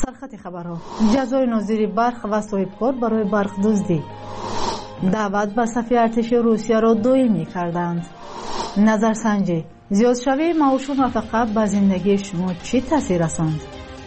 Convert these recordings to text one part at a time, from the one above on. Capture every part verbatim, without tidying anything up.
سرخط خبرها: جزای ناظر برق و صاحبکار برای برق دزدی. دعوت به صف ارتش روسیه را دائمی کردند. نظرسنجی: زیادشوی معاش و نفقه به زندگی شما چی تاثیر رساند؟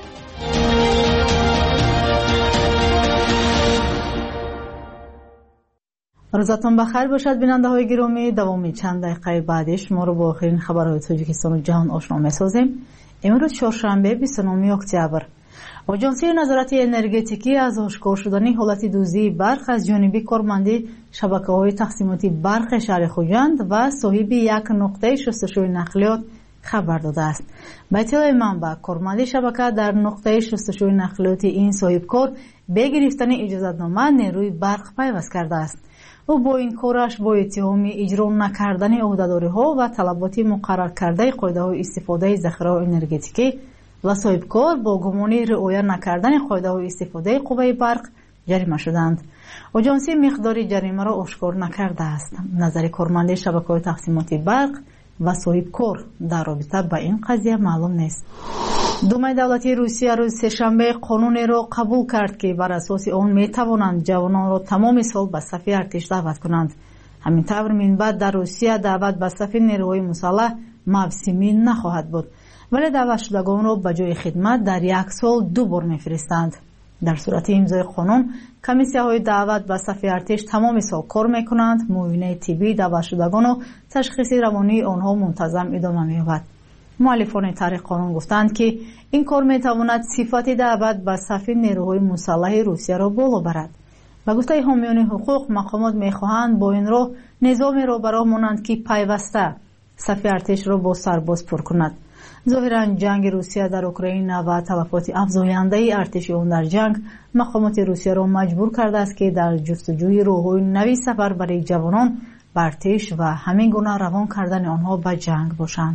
روزتون بخیر باشد بیننده های گرامی. دوامی چند دقیقه بعدش ما رو با آخرین خبرهای تاجیکستان و جهان آشنا می‌سازیم. امروز چهارشنبه بیست و نه اکتبر. آژانس نظارت انرژتیکی از آشکار شدن حالت دزدی برق از جانب کارمند شبکه‌های تقسیماتی برق شهر خوجند و صاحب یک نقطه شستشوی نقلیات خبر داده است. به اطلاع منبع، کارمند شبکه در نقطه شستشوی نقلیات این صاحبکار به گرفتن اجازه‌نامه نیروی برق پیوست کرده است. او با این کارش با اتهام اجرا نکردن عهده‌داری‌ها و طلبات مقرر کرده قاعده‌های استفاده ذخیره انرژتیکی و صاحبکار با گمان رعایت نکردن قاعده‌های استفاده قوه برق جریمه شدند. آژانس مقدار جریمه را آشکار نکرده است. نظر کارمند شبکه‌های تقسیماتی برق و صاحبکار در رابطه با این قضیه معلوم نیست. دومای دولتی روسیه روز سه‌شنبه قانونی را قبول کرد که بر اساس آن می توانند جوانان را تمام سال به صف ارتش دعوت کنند. همین طور من بعد در روسیه دعوت به صف نیروهای مسلح موسمی نخواهد بود، ولی دعوت شدگان را به جای خدمت در یک سال دو بار میفرستند. در صورت امضای قانون، کمیسیه‌های دعوت به صف ارتش تمام سال کار میکنند. معاینه طبی دعوت شدگان و تشخیص روانی آنها منتظم ادامه می‌یابد. مؤلفان طرح قانون گفتند که این کار میتواند صفت دعوت به صف نیروهای مسلح روسیه را بالا برد. و گفته حامیان حقوق، مقامات میخواهند با این راه نظامی را برای مانند که پیوسته صف ارتش را با سرباز پر کند. ظاهرا جنگ روسیه در اوکراین و تلفات افزاینده ارتش آن در جنگ مقامات روسیه را مجبور کرده است که در جستجوی راه‌های نوی سفر برای جوانان به ارتش و همین گونه روان کردن آنها به جنگ باشند.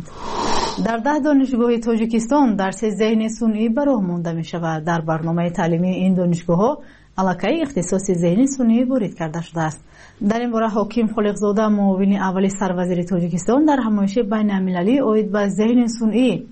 در ده دانشگاه تاجیکستان درس ذهن صنعی براه مانده می شود. در برنامه تعلیمی این دانشگاه ها علاقه اختصاص ذهن صنعی وارد کرده شده است. در این باره حکیم خالقزاده، معاون اول سروزیر تاجیکستان، در همایش بین المللی عاید به ذهن صنعی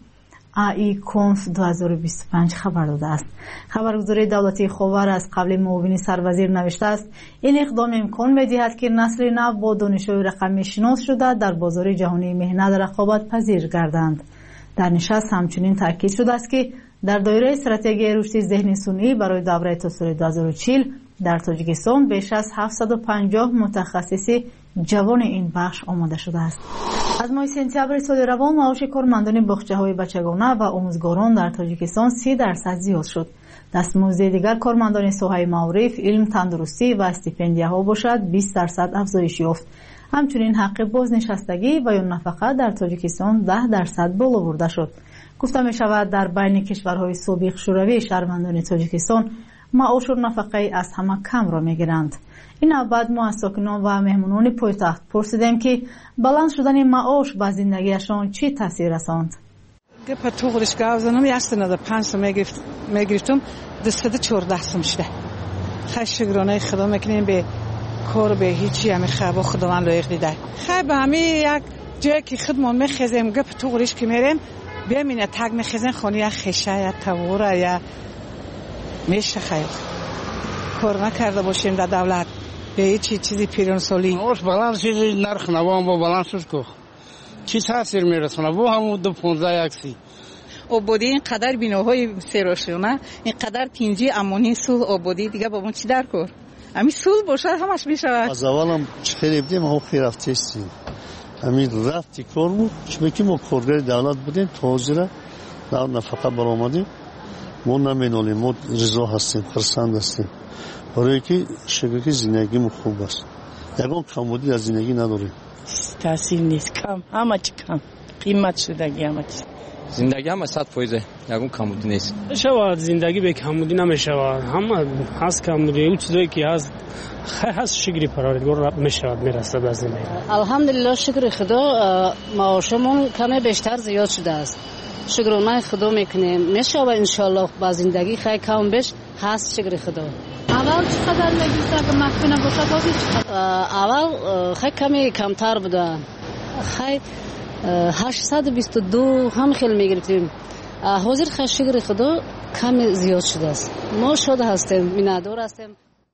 ای کنف دو هزار و بیست و پنج خبر داده است. خبرگزاری دولتی خاور از قبل معاون سروزیر نوشته است این اقدام امکان می‌دهد که نسل نو با دانش‌های رقمی شناس شده در بازار جهانی مهنت رقابت پذیر گردند. در نشست همچنین تاکید شده است که در دایره استراتژی رشد ذهن صنعی برای دوره تا سال دو هزار و چهل در تاجیکستان بیش از هفتصد و پنجاه متخصص جوان این بخش آماده شده است. از ماه سپتامبر سال روان معاش کارمندان باغچه‌های بچگانه و آموزگاران در تاجیکستان سی درصد زیاد شد. دستمزد دیگر کارمندان ساحه معارف، علم، تندرستی و استیپندیاها باشد بیست درصد افزایش یافت. همچنین حق بازنشستگی و یا نفقه در تاجیکستان ده درصد بالا برده شد. گفته می شود در بین کشورهای سابق شوروی شهروندان تاجیکستان معاش و نفقه از همه کم را می گیرند. این بعد ما از ساکنان و مهمانان پایتخت پرسیدیم که بلند شدن معاش به زندگیشان چی تاثیر رساند. گپ تو خودش گاوزنم یست نده پنج سو میگرفت میگرفتم دست چهارده سوم شده. خیلی شکرانه خدا میکنیم به کار به هیچی همه خبا خداوند لایق دیده. خیلی به همه یک جایی که خدمون میخزیم گپ تو خودش که میریم ببینه تگ میخزن خونی یا خشه یا تور یا میشه خیلی کار نکرده باشیم در دولت به هیچ چیزی پیران سالی اوش بلند چیزی نرخ نوام با بلند شد که چی تاثیر میرسونه با همون دو پونزده یکسی آبادی اینقدر بیناهای سراشونه اینقدر تینجی امانی سول آبادی دیگه با من چی در کار همین سول باشد همش میشود. از اولم خیلی بدیم هم خیلی رفتیم همین رفتی کار بود چون که ما کارگر دولت بودیم تازه را در نفقه برآمدیم. ما نمینالیم، ما رضا هستیم، خرسند هستیم برای که شکر که زندگیمون خوب است. یکان کمبودی از زندگی نداریم. تاثیر نیست، کم همه چی کم قیمت شدگی همه چی زندگی هم صد فایده یکان کمبودی نیست. شود زندگی به کمبودی نمیشود، همه هست کمبودی اون چیزایی که هست خیلی هست شکری پروردگار میشود میرسه به زندگی. الحمدلله شکر خدا معاشمون کمی بیشتر زیاد شده است. شکرانه خدا میکنیم میشه و انشالله با زندگی خیلی کم بش هست. شکر خدا. اول چقدر میگیسته که مکنه باشه بازی چقدر؟ اول خیلی کمی کمتر بوده، خیلی هشتصد و بیست و دو هم خیلی میگرفتیم. حاضر خیلی شکر خدا کم زیاد شده است. ما شاد هستیم، میندار هستیم.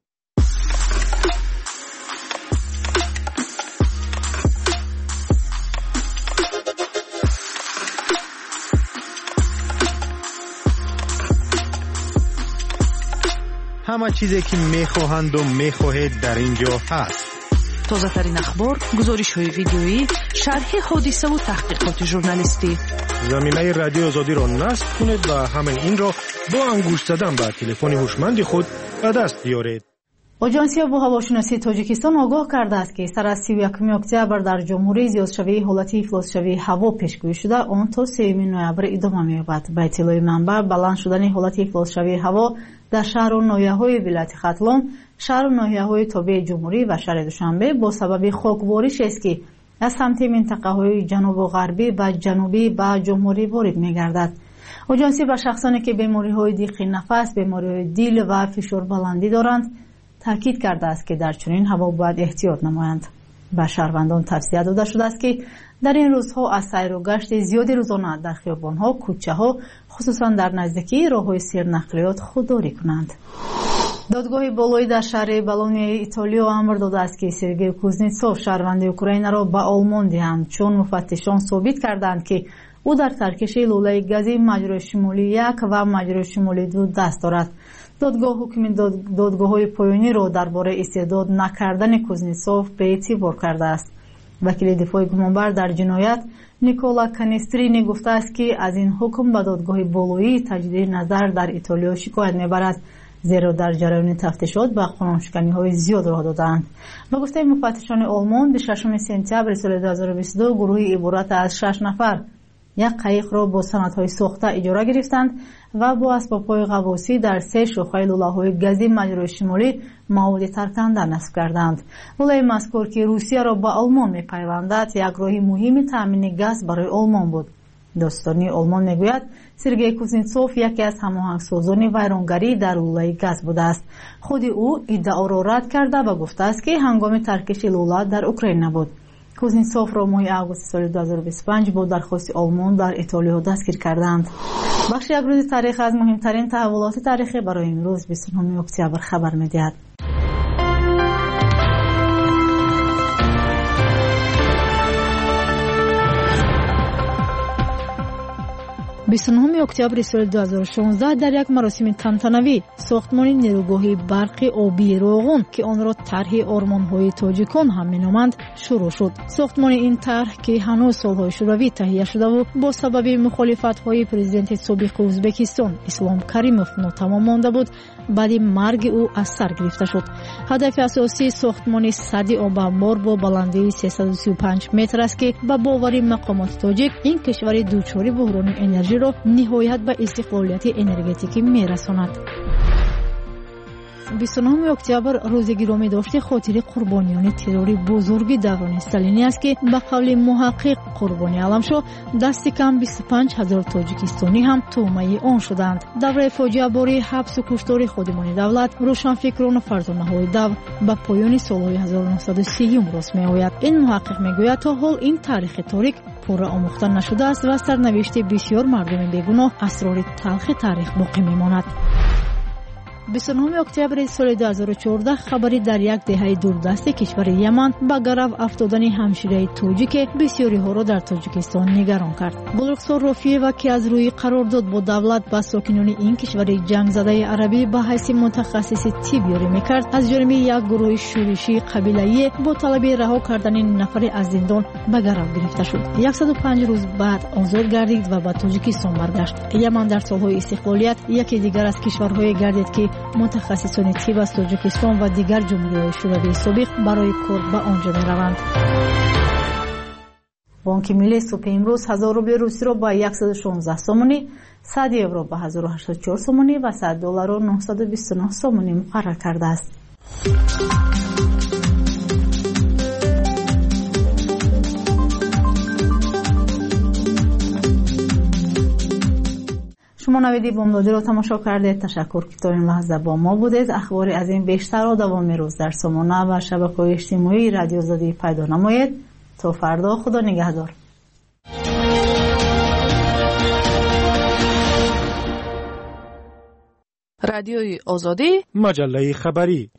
همه چیزی که میخواهند و میخواهید در اینجا هست. تازه ترین اخبار، گزارش های ویدیویی، شرح حادثه و تحقیقات ژورنالیستی. زمینه رادیو آزادی را نصب کنید و همین این را با انگشت زدن به تلفن هوشمند خود به دست بیارید. آژانس آب و هواشناسی تاجیکستان آگاه کرده است که سر از سی و یکم اکتبر در جمهوری زیادشوی حالت افلاسشوی هوا پیشگویی شده، آن تا سوم نوامبر ادامه می‌یابد. به اطلاع منبع، بلند شدن حالت افلاسشوی هوا در شهر و ناحیه‌های ولایت ختلان، شهر و ناحیه‌های تابع جمهوری و شهر دوشنبه با سبب خاکباریش است که از سمت منطقه‌های جنوب و غربی و جنوبی به جمهوری وارد می‌گردد. آژانس به شخصانی که بیماری‌های دیق نفس، بیماری‌های دیل و فشار بلندی دارند تاکید کرده است که در چنین هوا باید احتیاط نمایند. به شهروندان توصیه داده شده است که در این روزها از سیر و گشت زیادی روزانه در خیابان‌ها، کوچه‌ها، خصوصا در نزدیکی راه‌های سیرنقلیات خودداری کنند. دادگاه بالایی در شهر بالونی ایتالیا امر داده است که سرگئی کوزنتسوف شهروند اوکراین را به آلمان دهند، چون مفتشان ثابت کردند که او در ترکش لوله گازی مجرای شمالی یک و مجرای شمالی دو دست دارد. دادگاه حکم داد... دادگاه‌های پایانی را درباره استعداد نکردن کوزنتسوف به اعتبار کرده است. وکیل دفاع گمانبر در جنایت نیکولا کانسترینی گفته است که از این حکم به دادگاه بالایی تجدید نظر در ایتالیا شکایت میبرد، زیرا در جریان تفتیشات به قانونشکنی‌های زیاد راه دادند. با گفته مفتشان آلمان، به ششم سپتامبر سال دو هزار و بیست و دو گروهی عبارت از شش نفر یک قایق را با سندهای ساخته اجاره گرفتند و با اسباب‌های غواصی در سه شاخه لوله‌های گازی مجرای شمالی مواد ترکننده نصب کردند. لوله مذکور که روسیه را به آلمان می‌پیوندد، یک راه مهم تامین گاز برای آلمان بود. داستانی آلمان میگوید سرگئی کوزنتسوف یکی از هماهنگسازان ویرانگری در لوله گاز بوده است. خود او ادعا را رد کرده و گفته است که هنگام ترکش لوله در اوکراین نبود. کوزنتسوف را ماه آگوست سال دو هزار و بیست و پنج با درخواست آلمان در ایتالیا دستگیر کردند. بخش یک روز تاریخ از مهمترین تحولات تاریخی برای امروز بیست و نه اکتبر خبر می‌دهد. بیست و نه اکتبر سال دو هزار و شانزده در یک مراسم تنتنوی ساختمان نیروگاه برق آبی روغن که آن را طرح آرمان‌های تاجیکان هم می‌نامند شروع شد. ساختمان این طرح که هنوز سال‌های شوروی تهیه شده و با سبب مخالفت‌های پرزیدنت سابق ازبکستان اسلام کریموف ناتمام مانده بود، بعد مرگ او از سر گرفته شد. هدف اساسی ساختمان سد آب انبار با بلندی سیصد و سی و پنج متر است که به باور مقامات تاجیک این کشور دوچاری بحران انرژی را نهایت به استقلالیت انرژتیکی میرساند. بیست و نه اکتبر روز گرامی داشته خاطر قربانیان تروری بزرگ دوران استالینی است که به قول محقق قربانی علمشو دست کم بیست و پنج هزار تاجیکستانی هم تومه آن شدند. دوره فاجعه باری حبس و کشتار خودمان دولت روشنفکران و فرزانه‌های دور به پایان سال‌های هزار و نهصد و سی راست می‌آید. این محقق میگوید تا حال این تاریخ تاریک پورا آموخته نشده است و سرنوشت بسیار مردم بیگناه اسرار تلخ تاریخ باقی میماند. بیست و نه اکتبر سال دو هزار و چهارده خبری در یک دهه دوردست کشور یمن به گرو افتادن همشیره تاجیک بسیاری ها را در تاجیکستان نگران کرد. بلوغسار رافیه که از روی قرارداد با دولت با ساکنان این کشور جنگ زده عربی به حیث متخصص طب یاری میکرد، از جانب یک گروه شورشی قبیله‌ای با طلب رها کردن نفر از زندان به گرو گرفته شد. صد و پنج روز بعد آزاد گردید و به تاجیکستان برگشت. یمن در سالهای استقلالیت یکی دیگر از کشورهای گردید که متخصصان طب از تاجیکستان و دیگر جمهوری‌های شوروی سابق برای کار به آنجا می‌روند. بانک ملی صبح امروز هزار روبل روسی را با صد و شانزده سومانی، صد یورو با هزار و هشتاد و چهار سومانی و صد دلار و نهصد و بیست و نه سومانی مقرر کرده است. شما نویدی بامدادی را تماشا کردید. تشکر که تا این لحظه با ما بودید. اخباری از این بیشتر را دوام روز در سامانه و شبکه‌های اجتماعی رادیو آزادی پیدا نمایید. تا فردا، خدا نگهدار. رادیوی آزادی، مجله خبری.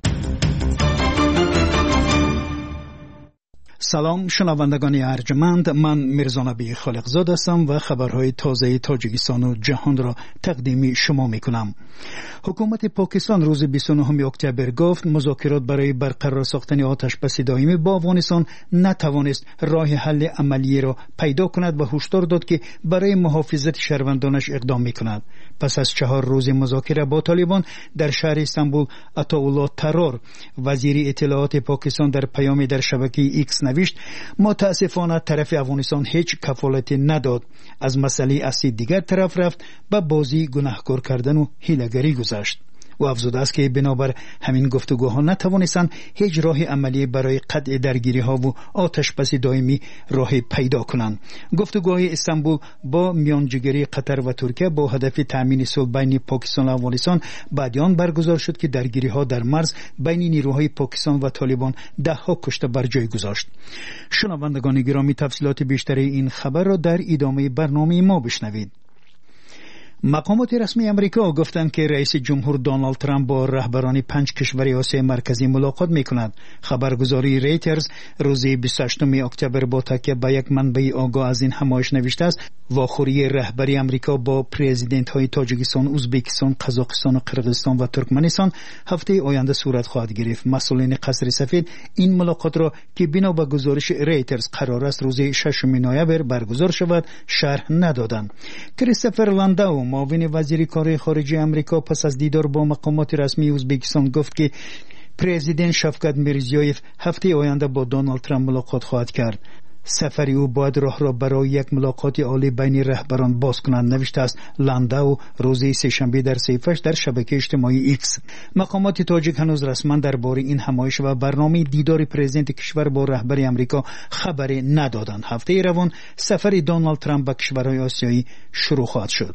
سلام شنوندگان ارجمند، من میرزا نبی خالقزاد هستم و خبرهای تازه تاجیکستان و جهان را تقدیم شما میکنم. حکومت پاکستان روز بیست و نهم اکتبر گفت مذاکرات برای برقرار ساختن آتشبس دائمی با افغانستان نتوانست راه حل عملی را پیدا کند و هشدار داد که برای محافظت شهروندانش اقدام میکند. پس از چهار روز مذاکره با طالبان در شهر استانبول، عطاالله طرار وزیر اطلاعات پاکستان در پیامی در شبکه ایکس نوشت متاسفانه طرف افغانستان هیچ کفالتی نداد، از مسئله اصلی دیگر طرف رفت و بازی گناهکار کردن و حیله‌گری گذاشت. و افزوده است که بنابر همین گفتگوها نتوانستند هیچ راه عملی برای قطع درگیری ها و آتشبس دائمی راه پیدا کنند. گفتگوهای استانبول با میانجیگری قطر و ترکیه با هدف تامین صلح بین پاکستان و افغانستان بعد آن برگزار شد که درگیری ها در مرز بین نیروهای پاکستان و طالبان ده ها کشته بر جای گذاشت. شنوندگان گرامی، تفصیلات بیشتری این خبر را در ادامه برنامه ما بشنوید. مقامات رسمی امریکا گفتند که رئیس جمهور دونالد ترامپ با رهبران پنج کشور آسیای مرکزی ملاقات می‌کند. خبرگزاری ریترز روز بیست و هشتم اکتبر با تکیه به یک منبع آگاه از این همایش نوشته است واخوری رهبری امریکا با پرزیدنت‌های تاجیکستان، ازبکستان، قزاقستان و قرقیزستان و ترکمنستان هفته آینده صورت خواهد گرفت. مسئولین قصر سفید این ملاقات را که بنا به گزارش ریترز قرار است روز ششم نوامبر برگزار شود شرح ندادند. کریستوفر لنداو معاون وزیر کار خارجه امریکا پس از دیدار با مقامات رسمی ازبکستان گفت که پرزیدنت شفقت میرزیویف هفته آینده با دونالد ترامپ ملاقات خواهد کرد. سفری او باید راه را برای یک ملاقات عالی بین رهبران باز کنند، نوشته است لنداو روز سه‌شنبه در صفحه‌اش در شبکه اجتماعی ایکس. مقامات تاجیک هنوز رسما درباره این همایش و برنامه دیدار پرزیدنت کشور با رهبر امریکا خبری ندادند. هفته روان سفر دونالد ترامپ به کشورهای آسیایی شروع خواهد شد.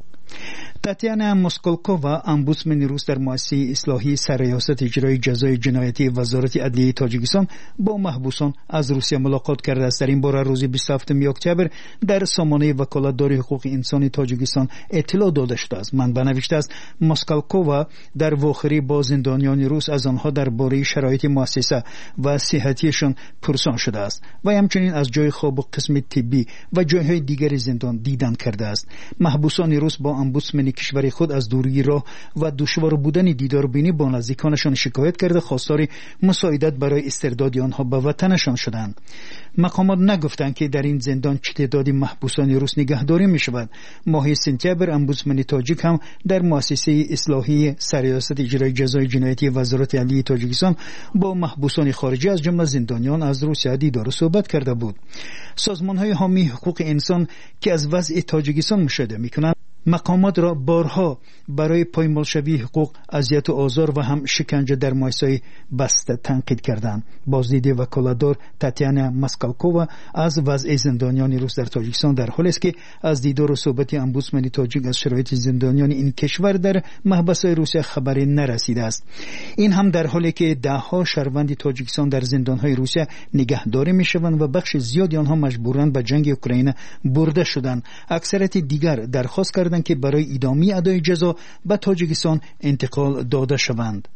تاتیانا موسکولکووا امبودسمن روس در مؤسسه اصلاحی سرریاست اجرای جزای جنایتی وزارت عدلیه تاجیکستان با محبوسان از روسیه ملاقات کرده است. در این باره روز بیست و هفتم اکتبر در سامانه وکالتدار حقوق انسان تاجیکستان اطلاع داده شده است. منبع نوشته است موسکولکووا در واخری با زندانیان روس از آنها درباره شرایط مؤسسه و صحتیشان پرسان شده است و همچنین از جای خواب و قسم طبی و جایهای دیگر زندان دیدن کرده است. محبوسان روس با امبودسمن کشور خود از دوری راه و دشوار بودن دیداربینی با نزدیکانشان شکایت کرده خواستار مساعدت برای استرداد آنها به وطنشان شدند. مقامات نگفتند که در این زندان چه تعدادی محبوسان روس نگهداری می شود. ماه سپتامبر امبودسمن تاجیک هم در مؤسسه اصلاحی سرریاست اجرای جزای جنایتی وزارت عدلیه تاجیکستان با محبوسان خارجی از جمله زندانیان از روسیه دیدار و صحبت کرده بود. سازمان‌های حامی حقوق انسان که از وضع تاجیکستان مشاهده می‌کنند مقامات را بارها برای پایمالشوی حقوق، اذیت و آزار و هم شکنجه در مؤسسه بسته تنقید کردند. بازدید وکالتدار تاتیانا موسکولکووا از وضع زندانیان روس در تاجیکستان در حالی است که از دیدار و صحبت امبودسمن تاجیک از شرایط زندانیان این کشور در محبس‌های روسیه خبری نرسیده است. این هم در حالی که ده ها شهروند تاجیکستان در زندان‌های روسیه نگهداری می‌شوند و بخش زیادی آنها مجبوراً به جنگ اوکراین برده شدند. اکثریت دیگر درخواست کردند که برای ادامه ادای جزا به تاجیکستان انتقال داده شوند.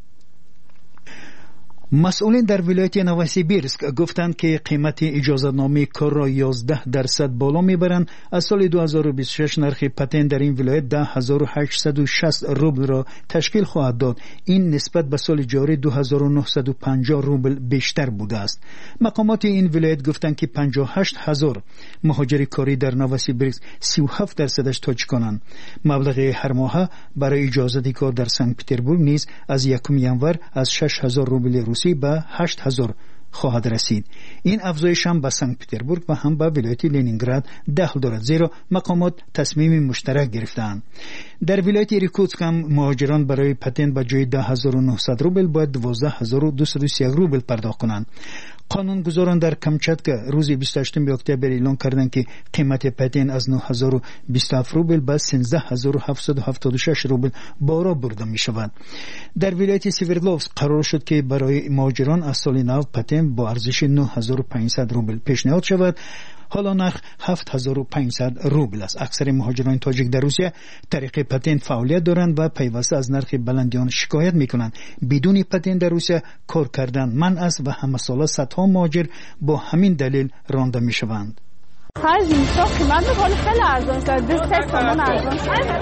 مسئولین در ولایت نوسیبیرسک گفتند که قیمت اجازه‌نامه کار را یازده درصد بالا میبرند. از سال دو هزار و بیست و شش نرخ پتن در این ولایت ده هزار و هشتصد و شصت روبل را تشکیل خواهد داد. این نسبت به سال جاری دو هزار و نهصد و پنجاه روبل بیشتر بوده است. مقامات این ولایت گفتند که پنجاه و هشت هزار مهاجر کاری در نوسیبیرسک سی و هفت درصدش تاجیکانند. مبلغ هر ماه برای اجازه کار در سنت پترزبورگ نیز از یکم ژانویه از شش هزار روبل روسی به هشت هزار خواهد رسید. این افزایش هم به سنت پترزبورگ و هم به ولایت لنینگراد دخل دارد، زیرا مقامات تصمیم مشترک گرفتند. در ولایت ایرکوتسک هم مهاجران برای پتن به جای ده هزار و نهصد روبل باید دوازده هزار و دویست و سی یک روبل پرداخت کنند. قانونگذاران در کامچاتکا روز بیست و هشتم اکتبر اعلام کردند که قیمت پتن از نه هزار و بیست و هفت روبل به سیزده هزار و هفتصد و هفتاد و شش روبل بالا برده می شود. در ولایت سیورلوفسک قرار شد که برای مهاجران از سال نو پتن با ارزش نه هزار و پانصد روبل پیشنهاد شود. حالا نرخ هفت هزار و پانصد روبل است. اکثر مهاجران تاجیک در روسیه طریق پتنت فعالیت دارند و پیوسته از نرخ بلند آن شکایت میکنند. بدون پتنت در روسیه کار کردن منع است و همه ساله صدها مهاجر با همین دلیل رانده میشوند. خرج میشه قیمت بالا خیلی ارزان شده. سه تومن ارزان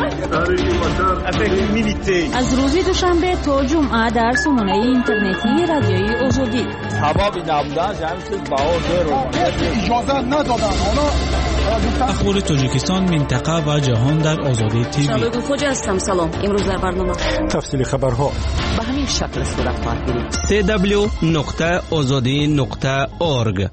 شده. از روز دوشنبه تا جمعه در سامانه اینترنتی رادیوی آزادی حبابی نبودن جمعیت باور رو اجازه ندادن. اخبار تاجیکستان، منطقه و جهان در آزادی تیوی. شباب خوجا هستم. سلام. امروز در برنامه تفصیل خبرها به همین شکل صورت خواهد گرفت. دبلیو دبلیو دبلیو نقطه آزادی نقطه اورگ.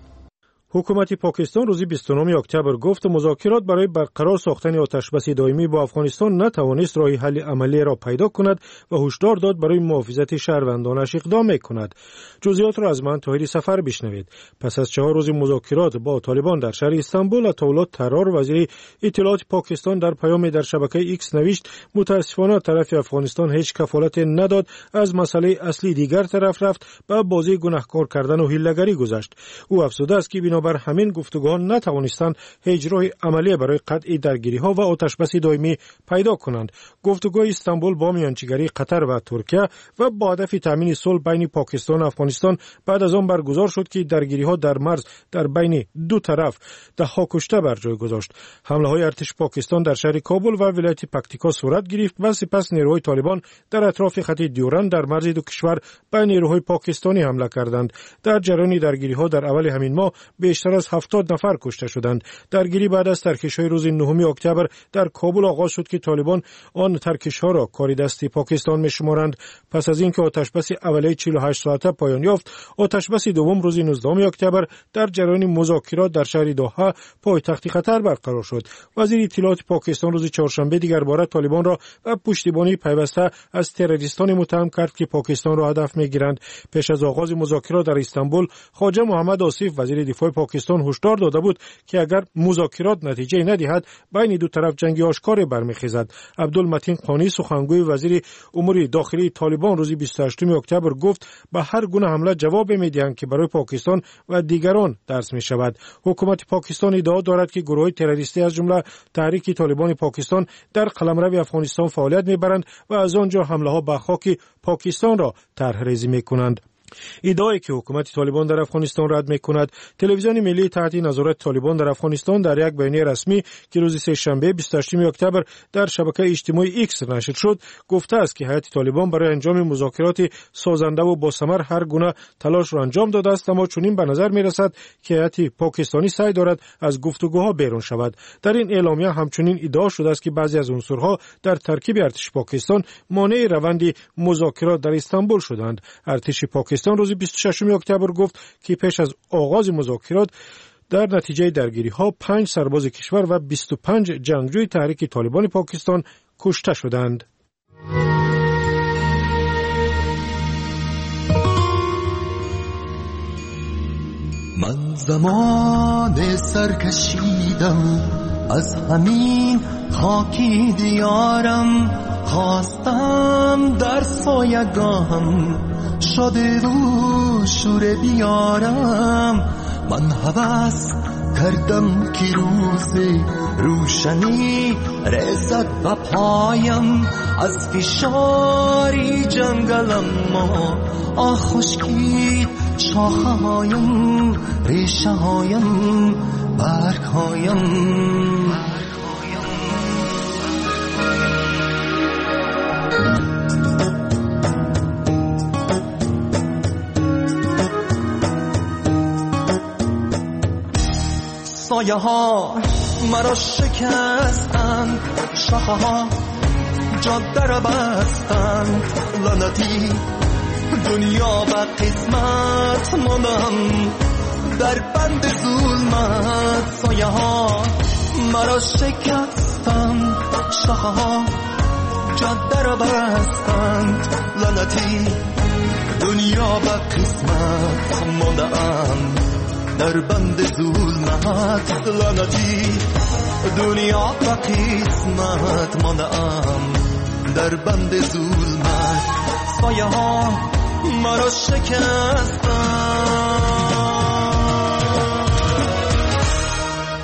حکومت پاکستان روز بیست و نهم اکتبر گفت مذاکرات برای برقرار ساختن آتشبس دائمی با افغانستان نتوانست راه حل عملی را پیدا کند و هشدار داد برای محافظت شهروندانش اقدام می‌کند. جزئیات را از من طاهری سفر بشنوید. پس از چهار روز مذاکرات با طالبان در شهر استانبول، عطاالله طرار وزیر اطلاعات پاکستان در پیامی در شبکه ایکس نوشت متاسفانه طرف افغانستان هیچ کفالت نداد، از مسئله اصلی دیگر طرف رفت و بازی گناهکار کردن و حیله‌گری گذاشت. او افزوده است که بر همین گفتگوها نتوانستند هیچ راه عملی برای قطع درگیری‌ها و آتشبس دائمی پیدا کنند. گفتگوهای استانبول با میانجیگری قطر و ترکیه و با هدف تامین صلح بین پاکستان و افغانستان بعد از آن برگزار شد که درگیری‌ها در مرز در بین دو طرف ده‌ها کشته بر جای گذاشت. حمله‌های ارتش پاکستان در شهر کابل و ولایت پکتیکا صورت گرفت و سپس نیروهای طالبان در اطراف خط دیورند در مرز دو کشور به نیروهای پاکستانی حمله کردند. در جریان درگیری‌ها در اول همین ماه بیشتر از هفتاد نفر کشته شدند. درگیری بعد از ترکش‌های روز نهم اکتبر در کابل آغاز شد که طالبان آن ترکش‌ها را کار دستی پاکستان می‌شمارند. پس از اینکه آتشبس اولیه چهل و هشت ساعته پایان یافت، آتشبس دوم روز نوزدهم اکتبر در جریان مذاکرات در شهر دوحه پایتخت قطر برقرار شد. وزیر اطلاعات پاکستان روز چهارشنبه دیگر بار طالبان را و پشتیبانی پیوسته از تروریستان متهم کرد که پاکستان را هدف می‌گیرند. پیش از آغاز مذاکرات در استانبول، خواجه محمد آصف وزیر دفاع پاکستان هشدار داده بود که اگر مذاکرات نتیجه ندهد بین دو طرف جنگی آشکار برمیخیزد. عبدالمتین قانی سخنگوی وزیر امور داخلی طالبان روز بیست و هشتم اکتبر گفت به هر گونه حمله جواب میدهند که برای پاکستان و دیگران درس می شود. حکومت پاکستان ادعا دارد که گروه تروریستی از جمله تحریک طالبان پاکستان در قلمرو افغانستان فعالیت میبرند و از آنجا حمله ها به خاک پاکستان را طرح ریزی میکنند. ادعایی که حکومت طالبان در افغانستان رد می‌کند. تلویزیون ملی تحت نظارت طالبان در افغانستان در یک بیانیه رسمی که روز سه‌شنبه بیست و هشتم اکتبر در شبکه اجتماعی ایکس نشر شد گفته است که هیئت طالبان برای انجام مذاکرات سازنده و با ثمر هر گونه تلاش را انجام داده است، اما چنین به نظر می‌رسد که هیئت پاکستانی سعی دارد از گفتگوها بیرون شود. در این اعلامیه همچنین ادعا شده است که بعضی از عنصرها در ترکیب ارتش پاکستان مانع روند مذاکرات در استانبول شدند. ارتش پاکستان روز بیست و ششم اکتبر گفت که پیش از آغاز مذاکرات در نتیجه درگیری ها پنج سرباز کشور و بیست و پنج جنگجوی تحریک طالبان پاکستان کشته شدند. من زمان سرکشیدم از همین خاکی دیارم، خواستم در سایگاهم شده رو شور بیارم. من هوس کردم که روز روشنی رسد و پایم از فشاری جنگلم ما آه خشکید شاخه هایم ریشه هایم برگ هایم. سایه ها مرا شکستند، شاخه ها جاده را بستند، لعنتی دنیا و قسمت ماندم در بند ظلمت. سایه ها مرا شکستند، شاخه ها جاده را بستند، لعنتی دنیا و قسمت ماندم در بند ظلمت. لعنتی دنیا و قسمت ماندم در بند ظلمت. سایه ها مرا شکستند.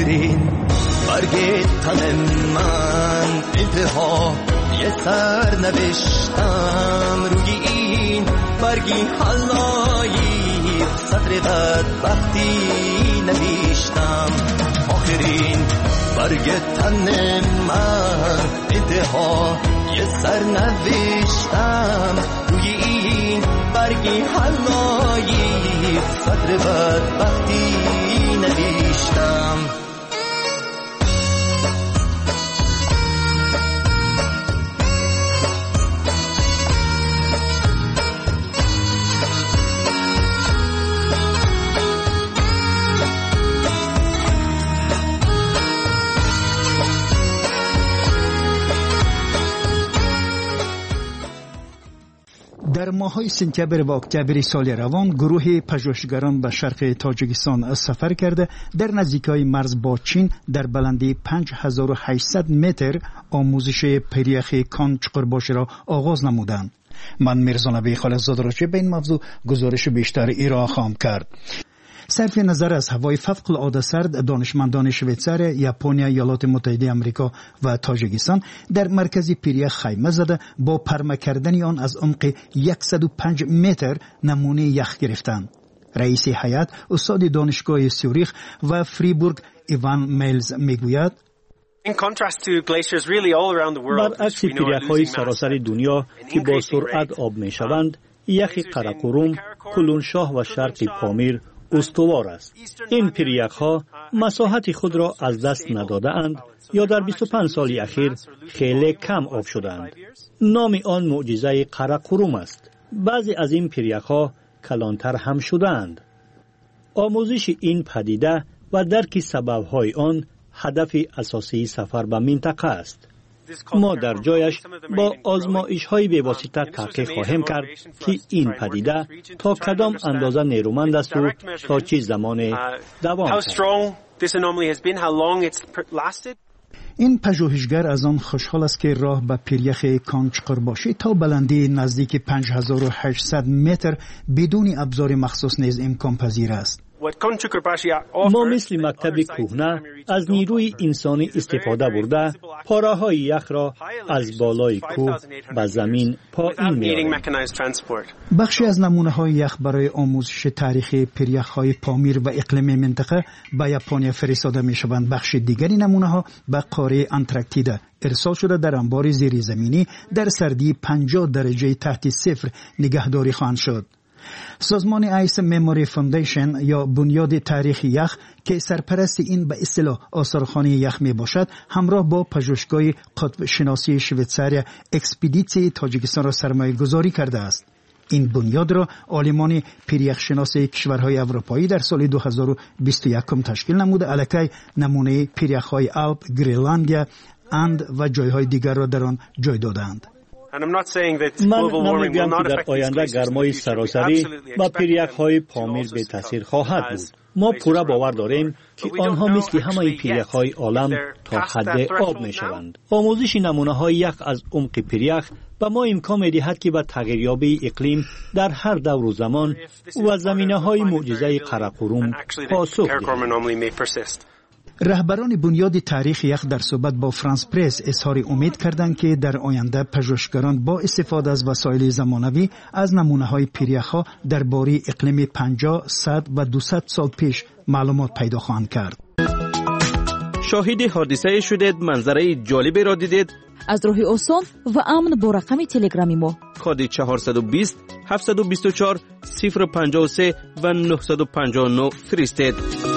آخرین برگ تن من انتها یه سر نوشتم روی این برگی حلایی سطر بدبختی نوشتم آخرین برگ تن من انتها یه سر نوشتم روی این برگی حلایی سطر بدبختی نوشتم در ماه‌های سپتامبر و اکتبر سال روان گروه پژوهشگران به شرق تاجیکستان سفر کرده در نزدیکی مرز با چین در بلندی پنج هزار و هشتصد متر آموزش پریخ کان چقرباشی را آغاز نمودند. من میرزا نبی خالقزاده را به این موضوع گزارش بیشتر ارائه خواهم کرد. صرف نظر از هوای فوق العاده سرد، دانشمندان شویتزار، ژاپنیا، ایالات متحده آمریکا و تاجیکستان در مرکز پیریخ خیمه زده با پرمه کردن آن از عمق صد و پنج متر نمونه یخ گرفتند. رئیس هیئت استاد دانشگاه سیوریخ و فریبورگ ایوان میلز میگوید برعکس پیریخ‌های سراسر دنیا که با سرعت آب می‌شوند، یخ قراقرم، کلونشاه و شرق پامیر استوار است. این پیریخ‌ها مساحت خود را از دست نداده اند یا در بیست و پنج سال اخیر خیلی کم آب شدند. نام آن معجزه قراقرم است. بعضی از این پیریخ‌ها کلانتر هم شدند. آموزش این پدیده و درک سبب‌های آن هدف اساسی سفر به منطقه است. ما در جایش با آزمایش‌های بی‌واسطه تحقیق خواهیم کرد که این پدیده تا کدام اندازه نیرومند است و تا چه زمان دوام کرد. این پژوهشگر از آن خوشحال است که راه به پیریخ کان چقرباشی تا بلندی نزدیک پنج هزار و هشتصد متر بدون ابزار مخصوص نیز امکان پذیر است. ما مثل مکتب کهنه از نیروی انسانی استفاده برده پاره‌های یخ را از بالای کوه به زمین پایین می‌آوریم. بخشی از نمونه‌های یخ برای آموزش تاریخی پیریخ‌های پامیر و اقلیم منطقه به ژاپنیا فرستاده می‌شوند. بخش دیگری نمونه‌ها به قاره انتارکتیدا ارسال شده در انبار زیرزمینی در سردی پنجاه درجه تحت صفر نگهداری خواهند شد. سازمان آیس مموری فاندیشن یا بنیاد تاریخ یخ که سرپرست این به اصطلاح آثارخانه یخ می باشد، همراه با پژوهشگاه قطب شناسی شویتزار اکسپدیسی تاجیکستان را سرمایه گذاری کرده است. این بنیاد را عالمان پیریخ شناسی کشورهای اروپایی در سال دو هزار و بیست و یک تشکیل نموده الکی نمونه پیریخ‌های آلپ، گرینلندیا، اند و جایهای دیگر را در آن جای دادند. من نمیگم که در آینده گرمای سراسری و پیریخ‌های پامیر به تاثیر خواهد بود. ما پورا باور داریم که آنها مثل همه پیریخ‌های عالم تا حد آب می‌شوند. آموزش نمونه‌های یخ از عمق پیریخ به ما امکان می‌دهد که به تغییریابی اقلیم در هر دور و زمان و زمینه‌های معجزه قراقرم پاسخ دهیم. رهبران بنیاد تاریخ یخ در صحبت با فرانس پرس اظهار امید کردند که در آینده پژوهشگران با استفاده از وسایل زمانوی از نمونه‌های پیریخ‌ها درباره اقلیم پنجاه، صد و دویست سال پیش معلومات پیدا خواهند کرد. شاهد حادثه شدید، منظره جالبی را دیدید؟ از راه آسان و امن با رقم تلگرامی ما کد چهارصد و بیست هفتصد و بیست و چهار صفر پنجاه و سه و نهصد و پنجاه و نه فرستید.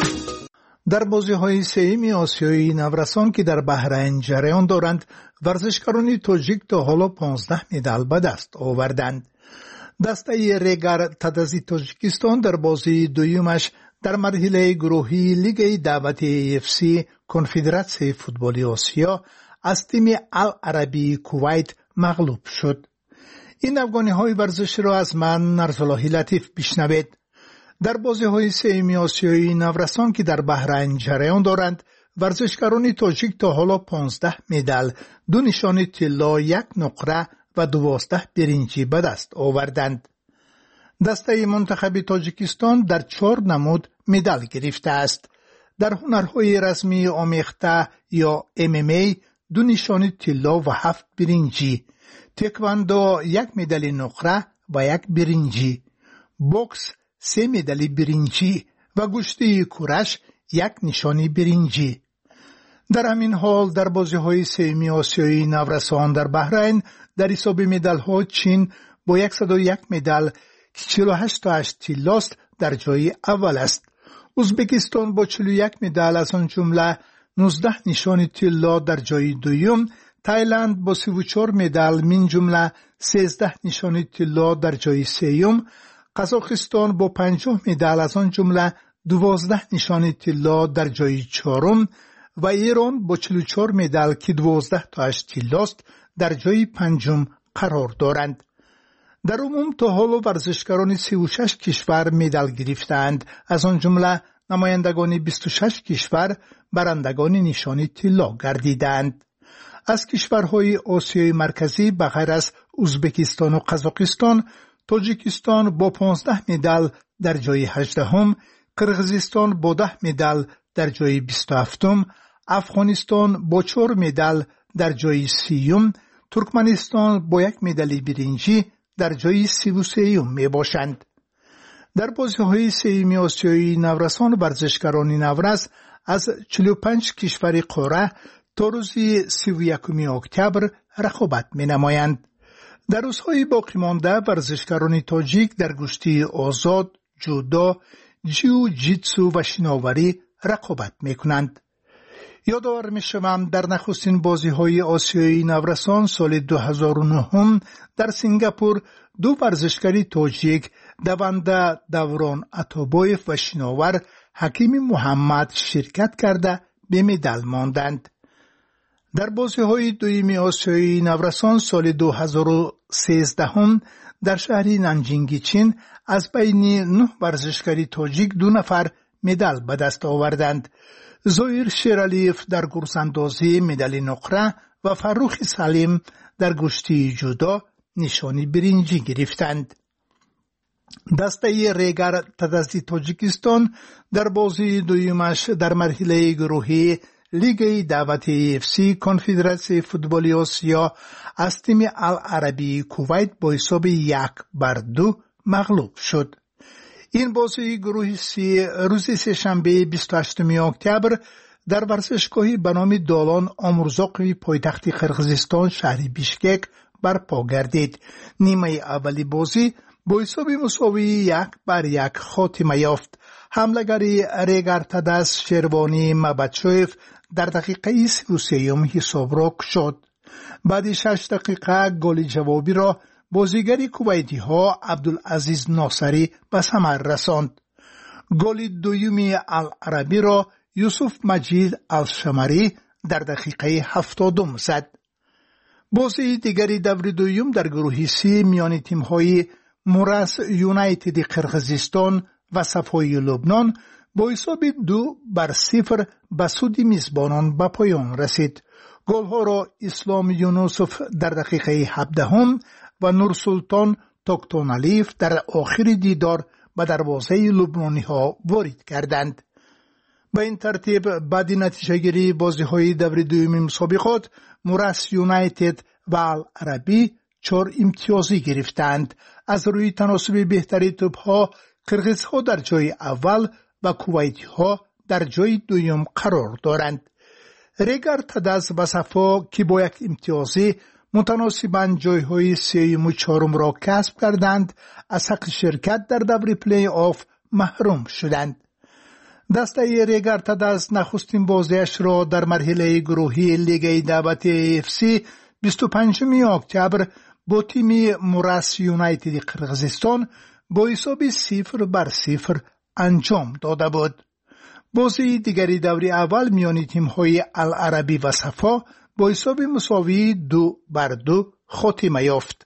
در بازی‌های سه‌م آسیایی نورسان که در بحرین جریان دارند، ورزشکاران تاجیک تا حالا پانزده مدال به دست آوردند. دسته ریگر تدزی تاجیکستان در بازی دویمش در مرحله گروهی لیگ دعوتی اف سی کنفدراسیون فوتبال آسیا از تیم العربی کویت مغلوب شد. این افغانی‌های ورزشی را از من نرسالله لطیف بشنوید. در بازی‌های سه‌م آسیایی نورسان که در بحرین جریان دارند، ورزشکاران تاجیک تا حالا پانزده مدال، دو نشان طلا، یک نقره و دوازده برنجی به دست آوردند. دسته منتخب تاجیکستان در چهار نمود مدال گرفته است. در هنرهای رسمی آمیخته یا ام ام ای دو نشان طلا و هفت برنجی، تکواندو یک مدال نقره و یک برنجی، بوکس سه مدال برنجی و گشته کورش یک نشانی برنجی. در همین حال در بازی‌های سهمی آسیایی نورسان در بحرین در حساب مدال‌ها چین با صد و یک مدال که چهل و هشت تا هشت طلاست در جای اول است. ازبکستان با چهل و یک مدال از آن جمله نوزده نشان طلا در جای دوم، تایلند با سی و چهار مدال من جمله سیزده نشان طلا در جای سوم، قزاقستان با پنجاه مدال از آن جمله دوازده نشان طلا در جای چهارم و ایران با چهل و چهار مدال که دوازده تا هشت طلاست در جای پنجم قرار دارند. در عموم تا حالا ورزشکاران سی و شش کشور مدال گرفتند، از آن جمله نمایندگان بیست و شش کشور برندگان نشان طلا گردیدند. از کشورهای آسیای مرکزی به غیر از ازبکستان و قزاقستان، تاجیکستان با پانزده مدال در جای هجدهم، قرغیزستان با ده مدال در جای بیست و هفتم، افغانستان با چهار مدال در جای سیوم، ترکمنستان با یک مدال برنجی در جای سی و سیوم می باشند. در بازی‌های سهمی آسیایی نورسان ورزشکاران نورس از چهل و پنج کشور قاره تا روز سی و یکم اکتبر رقابت می نمایند. در روزهای باقی مانده ورزشکاران تاجیک در گشتی آزاد، جودو، جیو جیتسو و شناوری رقابت می کنند. یادآور می شوم در نخستین بازی‌های آسیایی نورسان سال دو هزار و نه در سنگاپور دو ورزشکاری تاجیک دونده دوران عطابایف و شناور حکیم محمد شرکت کرده به مدال ماندند. در بازی‌های دوم آسیایی نورسان سال دو هزار و سیزده در شهر نانجینگ چین از بین نه ورزشکاری تاجیک دو نفر مدال به دست آوردند. زویر شیرالیف در گرزاندازی مدال نقره و فروخ سلیم در گشتی جودو نشانی برنجی گرفتند. دسته ریگر تدزی تاجیکستان در بازی دویمش در مرحله گروهی لیگ دعوت اف سی کنفدراسیون فوتبال آسیا از تیم العربی کویت با حساب یک بر دو مغلوب شد. این بازی گروه سی روز سه‌شنبه بیست و هشتم اکتبر در ورزشگاهی به نام دالان آمورزاقوی پایتخت قرغیزستان شهر بیشکک برپا گردید. نیمه اولی بازی با حساب مساوی یک بر یک خاتمه یافت. حمله‌گری ریگر تدس شیروانی مبچویف در دقیقه سی و سه حساب را کشاد. بعد شش دقیقه گل جوابی را بازیگر کویتی ها عبدالعزیز ناصری به ثمر رساند. گل دومی العربی را یوسف مجید الشمری در دقیقه هفتادم زد. بازی دیگری دور دوم در گروه سی میان تیم های موراس یونایتد قرغیزستان و صفای لبنان با حساب دو بر صفر به سود میزبانان به پایان رسید. گل ها را اسلام یونوسف در دقیقه هفدهم و نورسلطان توکتونالیف در آخر دیدار به دروازه لبنانی ها وارد کردند. به این ترتیب بعد نتیجه گیری بازی های دور دوم مسابقات موراس یونایتد و العربی چهار امتیازی گرفتند. از روی تناسب بهتری توپ ها قرغیز ها در جای اول و کویتی ها در جای دوم قرار دارند. ریگر تدز و صفا که با یک امتیازی متناسباً جایهای سوم و چهارم را کسب کردند از حق شرکت در دور پلی آف محروم شدند. دسته ریگر تدز نخستین بازیش را در مرحله گروهی لیگ دعوت اف سی بیست و پنجم اکتبر با تیم موراس یونایتد قرغیزستان با حساب صفر بر صفر انجام داده بود. بازی دیگری دوری اول میان تیم های العربی و صفا با حساب مساوی دو بر دو خاتمه یافت.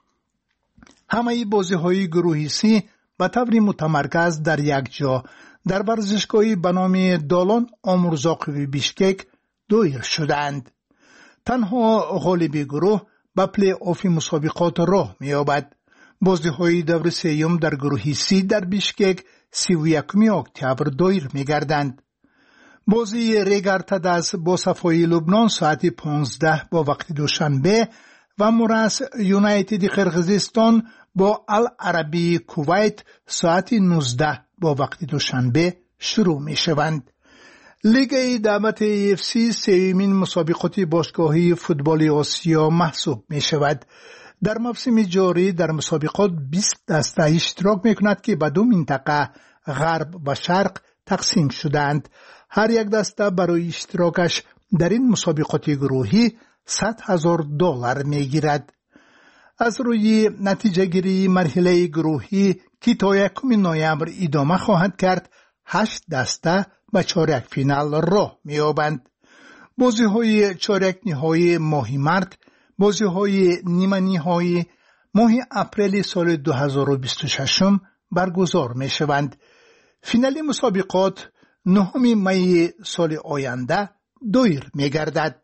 همه بازی های گروهی سی به طور متمرکز در یک جا در ورزشگاهی به نام دالان آمورزاقوی بیشکک دایر شدند. تنها غالب گروه به پلی آف مسابقات راه می‌یابد. بازی های دور سوم در گروه سی در بیشکک سی و یکم اکتبر دایر می‌گردند. بازی ریگارتاداس با صفای لبنان ساعت پانزده با وقت دوشنبه و موراس یونایتد قرقیزستان با العربی کویت ساعت نوزده با وقت دوشنبه شروع می شوند. لیگ دعوت اف سی سومین مسابقات باشگاهی فوتبال آسیا محسوب می شود. در موسم جاری در مسابقات بیست دسته اشتراک می کند که به دو منطقه غرب و شرق تقسیم شدند. هر یک دسته برای اشتراکش در این مسابقات گروهی صد هزار دلار می گیرد. از روی نتیجه گیری مرحله گروهی که تا یکم نوامبر ادامه خواهد کرد، هشت دسته به چهارک فینال راه می یابند. بازی های چهارک نهایی ماه مارس، بازی های نیمه نهایی ماه اپریل سال دو هزار و بیست و شش برگزار می شوند. فینال مسابقات نهم می سال آینده دایر می گردد.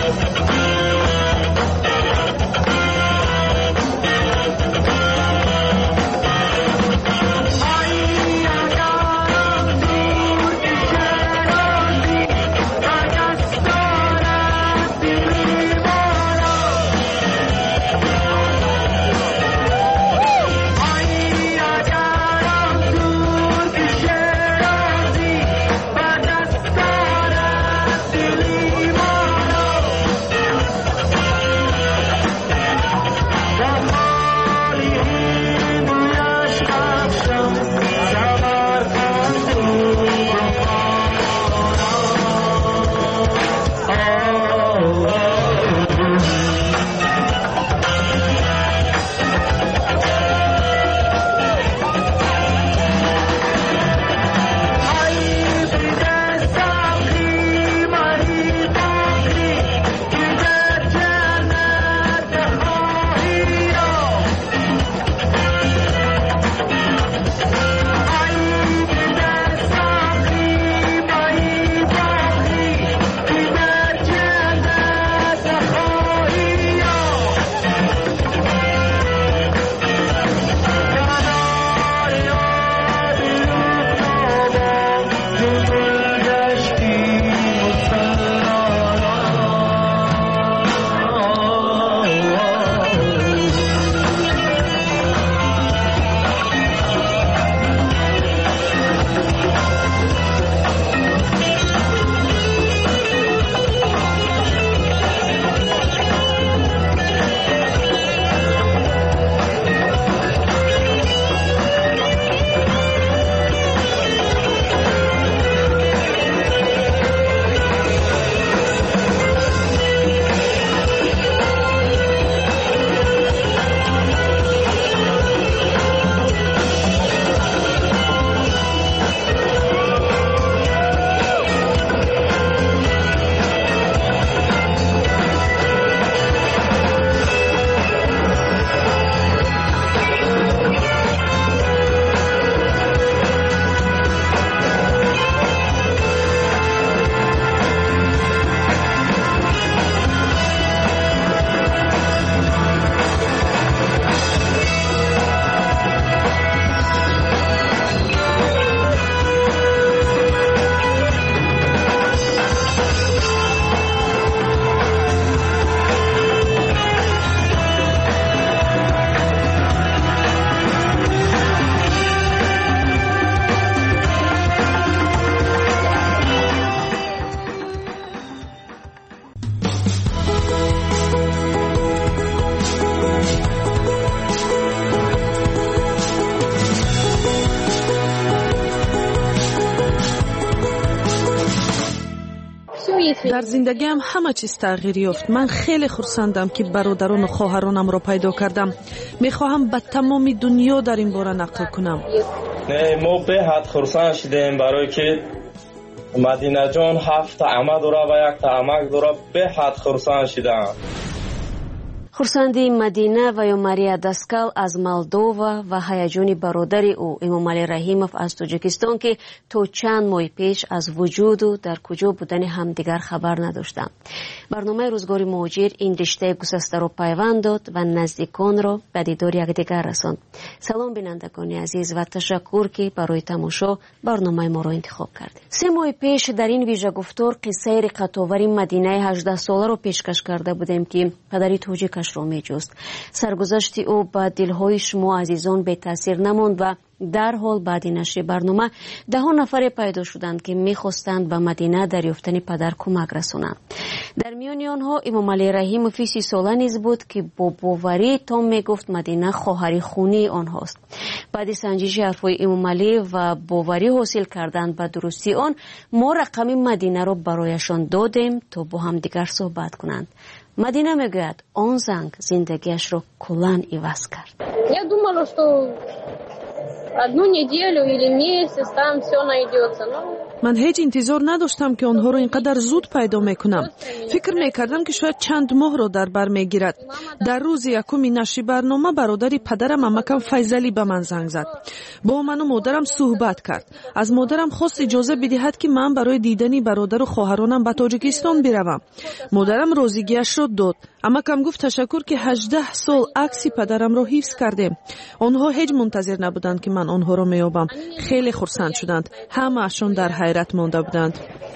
در زندگیم همه چیز تغییر یافت. من خیلی خرسندم که برادران و خواهرانم را پیدا کردم. میخواهم به تمام دنیا در این باره نقل کنم. نه ما به حد خرسند شدیم برای که مدینه جان هفت عمه داره و یک عمک داره. به حد خرسند شدم. хурсанди Мадина ва ё Мария Даскал аз Молдова ва ҳаяҷони бародари ӯ Эмомалӣ Раҳимов аз Тоҷикистон ки то чанд моҳи пеш аз вуҷуду дар куҷо будани ҳамдигар хабар надоштанд. барномаи рӯзгори муҳоҷир ин риштаи гусастаро пайванд дод ва наздиконро ба дидори якдигар расонд. салом бинандагони азиз ва ташаккур ки барои тамошо барномаи моро интихоб кардед. се моҳи пеш дар ин вижагуфтор қиссаи риқатовари Мадинаи ҳаждаҳсоларо пешкаш карда будем ки падари тоҷикашро меҷуст. саргузашти ӯ ба дилҳои шумо азизон бетаъсир намонд ва дарҳол баъди нашри барнома даҳон нафаре пайдо шуданд ки мехостанд ба Мадина дар ёфтани падар кӯмак расонанд. дар миёни онҳо Эмомалӣ Раҳимови си сола низ буд ки бо боварӣ том мегуфт Мадина хоҳари хунии онҳост. баъди санҷиши ҳарфҳои Эмомалӣ ва боварӣ ҳосил кардан ба дурустии он, мо рақами Мадинаро барояшон додем то бо ҳамдигар суҳбат кунанд. Мадина мегӯяд он занг зиндагиашро куллан иваз кард. Я думала, что одну неделю или месяц там все найдется. Но ман ҳеҷ интизор надоштам ки онҳоро инқадар зуд пайдо мекунам. фикр мекардам ки шояд чанд моҳро дар бар мегирад. дар рӯзи якуми нашри барнома бародари падарам амакам Файзалӣ ба ман занг зад. бо ману модарам суҳбат кард. аз модарам хост иҷоза бидиҳад ки ман барои дидани бародару хоҳаронам ба Тоҷикистон биравам. модарам розигиашро дод. амакам гуфт ташаккур ки ҳаждаҳ сол акси падарамро ҳифз кардем. онҳо ҳеҷ мунтазир набуданд ки ман онҳоро меёбам. хеле хурсанд шуданд. ҳамаашон дар ҳайрат монда буданд.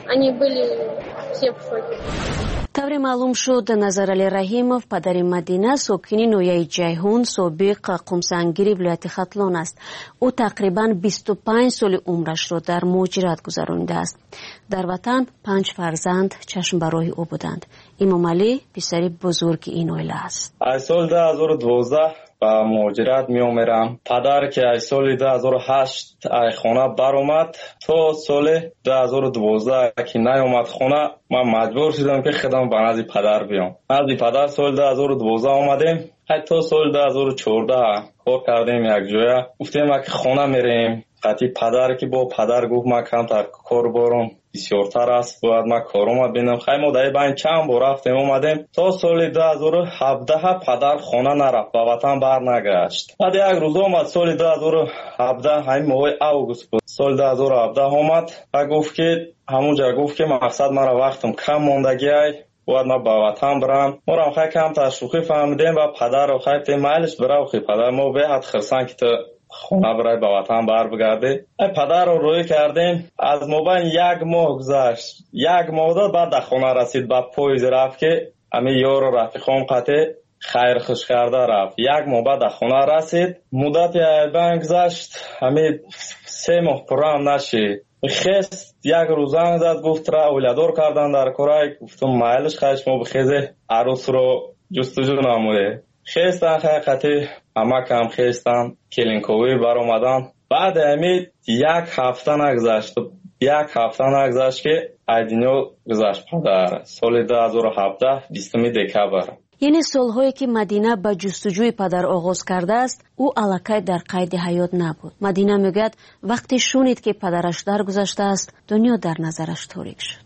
тавре маълум шуд Назаралӣ Раҳимов падари Мадина сокини ноҳияи Ҷайҳун собиқ қумсангири вилояти Хатлон аст. ӯ тақрибан бисту панҷ соли умрашро дар муҳоҷират гузаронидааст. дар ватан панҷ фарзанд чашмбарои ӯ буданд. Эмомалӣ писари бузурги ин оила аст. аз соли ду ҳазору дувоздаҳ ба муҳоҷират меомерам. падар ки аз соли ду ҳазору ҳашт аз хона баромад, то соли ду ҳазору дувоздаҳ ки наомад хона, ман маҷбур шудам ки худам ба назди падар биём. назди падар соли ду ҳазору дувоздаҳ омадем. ҳатто соли ду ҳазору чордаҳ кор кардем якҷоя. гуфтем ки хона мерем. қати падар ки бо падар гуфт ман камтар кор борам бисёртар аст, бояд ман корома бинам. хай мо дар байн чанд бор рафтем омадем. то соли ду ҳазору ҳабдаҳ падар хона нарафт, ба ватан барнагашт. баъд як рӯз омад соли ду ҳазору ҳабдаҳ, ҳамин моҳи август буд. соли ду ҳазору ҳабдаҳ омад ва гуфт ки ҳамунҷа гуфт ки мақсад мара вақтам кам мондагиай, бояд ман ба ватан барам. морам хай камтар шӯхӣ фаҳмидем ва падарро хай тем майлиш бирав хи падар мо беҳад хирсанд ки ту хона барай ба ватан барбигарди. ай падарро рӯй кардем. аз мобайн як моҳ гузашт. як моҳ дод, баъд да хона расид. ба поезд рафт ки ами ёро рафиқом қате хайрхуш карда рафт. як моҳ баъд да хона расид. муддати айбан гузашт. ами се моҳ пуррам нашид. хест як рӯз занг зад, гуфт ра оиладор кардан дар корай. гуфтам майлиш хай шумо бихезе арӯсро ҷустуҷӯ намоед. хестан хақиқати амакам хестан келинковӣ баромадан. баъди ҳамин як ҳафта нагузашт. як ҳафта нагузашт ки аз дунё гузашт падар. соли ду ҳазору ҳабдаҳ бистуми декабр. яъне солҳое ки Мадина ба ҷустуҷӯи падар оғоз кардааст, ӯ аллакай дар қайди ҳаёт набуд. Мадина мегӯяд вақте шунид ки падараш даргузаштааст, дунё дар назараш торик шуд.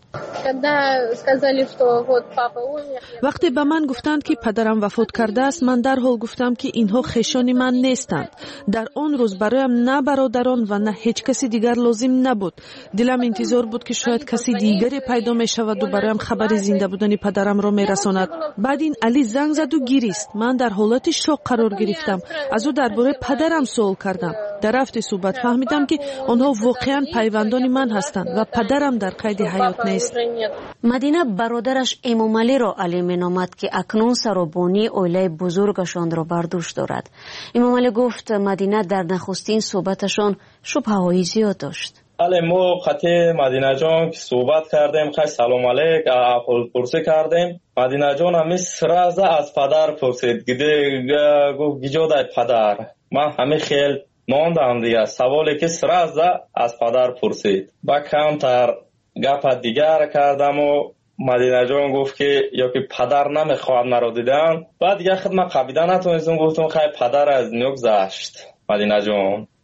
вақте ба ман гуфтанд ки падарам вафот кардааст, ман дарҳол гуфтам ки инҳо хешони ман нестанд. дар он рӯз бароям на бародарон ва на ҳеҷ каси дигар лозим набуд. дилам интизор буд ки шояд каси дигаре пайдо мешаваду бароям хабари зинда будани падарамро мерасонад. баъд ин Али занг заду гирист. ман дар ҳолати шок қарор гирифтам. аз ӯ дар бораи падарам суол кардам. дар рафти суҳбат фаҳмидам ки онҳо воқеан пайвандони ман ҳастанд ва падарам дар қайди ҳаёт нест. Мадина бародараш Эмомалиро Али меномад ки акнун саробонии оилаи бузургашонро бар дӯш дорад. Эмомалӣ гуфт Мадина дар нахустин суҳбаташон шубҳаҳои зиёд дошт. але мо қати Мадинаҷон ки суҳбат кардем, хай салом алейк аҳволпурсӣ кардем. Мадинаҷон ҳами сраза аз падар пурсид. гуфт гиҷодай падар. ман ҳами хел мондам дига. саволе ки сраза аз падар пурсид. ба камтар гапа дигар кардаму Мадинаҷон гуфт ки ё ки падар намехоҳад маро дидан. баъд дига худ ман қабида натонистам. гуфтам хай падар аз дунё гузашт. Мадинаҷон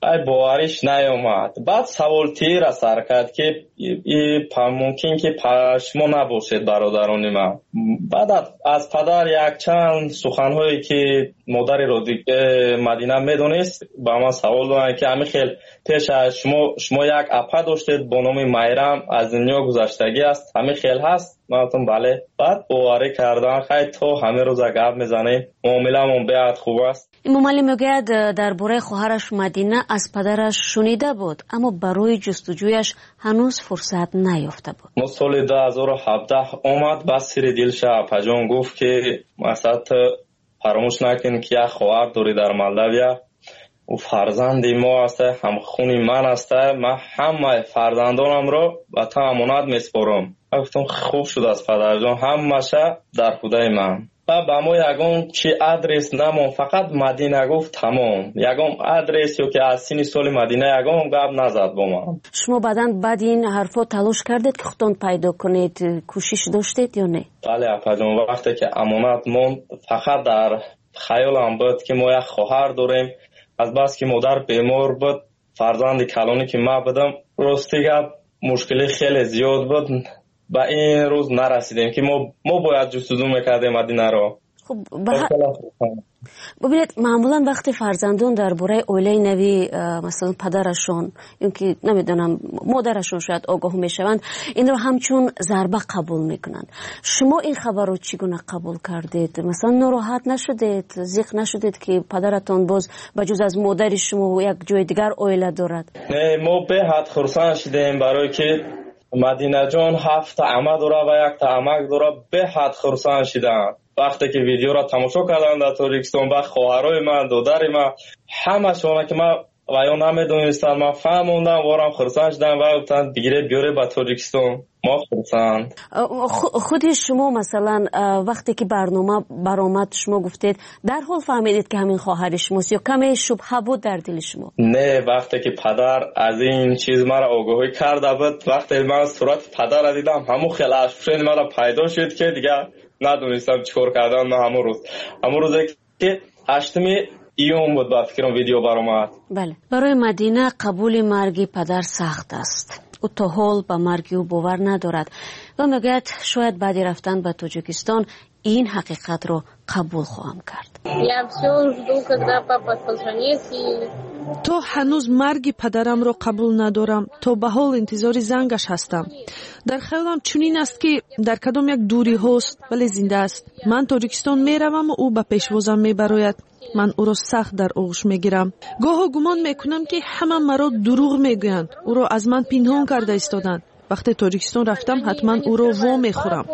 ай бовариш наёмад. Баъд савол тира сар кард ки мумкин ки шумо набошед бародарони ман. баъд аз падар якчанд суханҳое ки модари Мадина медонист ба ман савол доданд ки ҳамин хел пеш аз шумо шумо як апа доштед бо номи Майрам аз дунё гузаштагӣ аст, ҳамин хел ҳаст? ман гуфтам бале. баъд боварӣ кардан хай то ҳамин рӯза гап мезанем, муомиламон беҳад хуб аст. имомалӣ мегӯяд дар бораи хоҳараш Мадина аз падараш шунида буд, аммо барои ҷустуҷӯяш ҳанӯз фурсат наёфта буд. мо соли ду ҳазору ҳабдаҳ омад, баъд сири дилша апаҷон гуфт ки масад фаромӯш накун ки як хоҳар дорӣ дар Молдавия, ӯ фарзанди мо аст, ҳамхуни ман аст, ман ҳамаи фарзандонамро ба то амонат меспорам. ман гуфтам хуб шудааст падарҷон, ҳамаша дар худаи ман. ба ба мо ягон чи адрес намон, фақат Мадина гуфт тамом. Ягон адрес ё ки аз сини соли Мадина ягон гап назад бо ман. шумо баъдан баъди ин ҳарфо талош кардед ки худтон пайдо кунед, кӯшиш доштед ё не? бале апаҷон, вақте ки амонат монд фақат дар хаёлам буд ки мо як хоҳар дорем. азбаски модар бемор буд, фарзанди калоне ки ман будам, рости гап мушкили хеле зиёд буд. ба ин рӯз нарасидем ки мо мо бояд ҷустуҷӯ мекардем Мадинаро. хуб бубинед, маъмулан вақте фарзандон дар бораи оилаи нави масалан падарашон ё ки намедонам модарашон шояд огоҳ мешаванд, инро ҳамчун зарба қабул мекунанд. шумо ин хабарро чӣ гуна қабул кардед? Масалан нороҳат нашудед, зиқ нашудед ки падаратон боз ба ҷуз аз модари шумо як ҷои дигар оила дорад? не, мо беҳад хурсанд шудем, барое ки Мадинаҷон ҳафта ама дора ва якта амак дора. беҳад хурсанд шуданд. вақте ки видеоро тамошо кардам дар Тоҷикистон, ба хоҳарои ман, додари ман, ҳамашона ки ман ва ё намедонистам, ман фаҳмондам, ворам хурсанд шудам ва гуфтанд бигире биёре ба Тоҷикистон. мо хурсанд. худи шумо масалан вақте ки барнома баромад, шумо гуфтед дарҳол фаҳмидед ки ҳамин хоҳари шумост ё каме шубҳа буд дар дили шумо? не, вақте ки падар аз ин чиз мара огоҳӣ карда буд, вақте ман сурати падара дидам, ҳамон хел ашфушени мара пайдо шуд ки дигар надонистам чӣ кор кардан. ман ҳамон рӯз ҳамон рӯзе ки ҳаштуми июн буд ба фикрам видео баромад. бале, барои Мадина қабули марги падар сахт аст. ӯ то ҳол ба марги ӯ бовар надорад ва мегӯяд шояд баъди рафтан ба Тоҷикистон ин ҳақиқатро қабул хоҳам кард. то ҳанӯз марги падарамро қабул надорам, то ба ҳол интизори зангаш ҳастам. дар хаёлам чунин аст ки дар кадом як дуриҳост, вале зинда аст. ман Тоҷикистон меравам, ӯ ба пешвозам мебарояд. ман ӯро сахт дар оғӯш мегирам. гоҳо гумон мекунам ки ҳама маро дурӯғ мегӯянд, ӯро аз ман пинҳон карда истоданд. вақте Тоҷикистон рафтам, ҳатман ӯро во мехӯрам.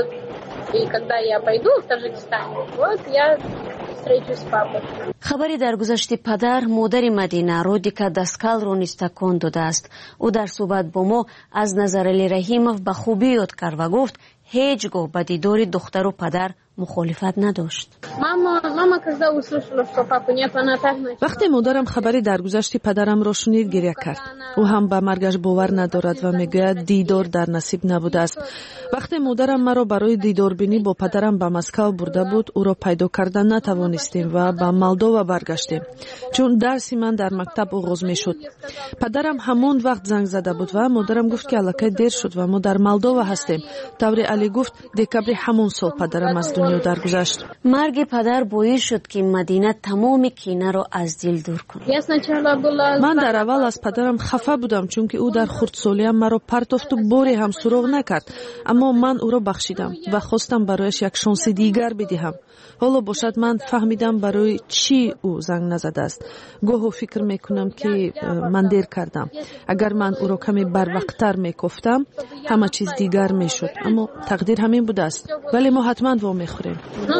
хабари даргузашти падар модари Мадинаро Дика Даскалро низ такон додааст. ӯ дар суҳбат бо мо аз Назарали Раҳимов ба хубӣ ёд кард ва гуфт ҳеҷ гоҳ ба дидори духтару падар мухолифат надошт. вақте модарам хабари даргузашти падарамро шунид, гирья кард. ӯ ҳам ба маргаш бовар надорад ва мегӯяд дидор дар насиб набудааст. вақте модарам маро барои дидорбинӣ бо падарам ба Москав бурда буд, ӯро пайдо карда натавонистем ва ба Молдова баргаштем, чун дарси ман дар мактаб оғоз мешуд. падарам ҳамон вақт занг зада буд ва модарам гуфт ки аллакай дер шуд ва мо дар Молдова ҳастем. таври алӣ гуфт декабри ҳамон сол падарам аз дунё даргузашт. марги падар боис шуд ки Мадина тамоми кинаро аз дил дур кунад. ман дар аввал аз падарам хафа будам, чунки ӯ дар хурдсолиям маро партофту боре ҳам суроғ накард, аммо ман ӯро бахшидам ва хостам барояш як шонси дигар бидиҳам. ҳоло бошад ман фаҳмидам барои чӣ ӯ занг назадааст. гоҳо фикр мекунам ки ман дер кардам. агар ман ӯро каме барвақттар мекофтам, ҳама чиз дигар мешуд, аммо тақдир ҳамин будааст. вале мо ҳатман во мехӯрем.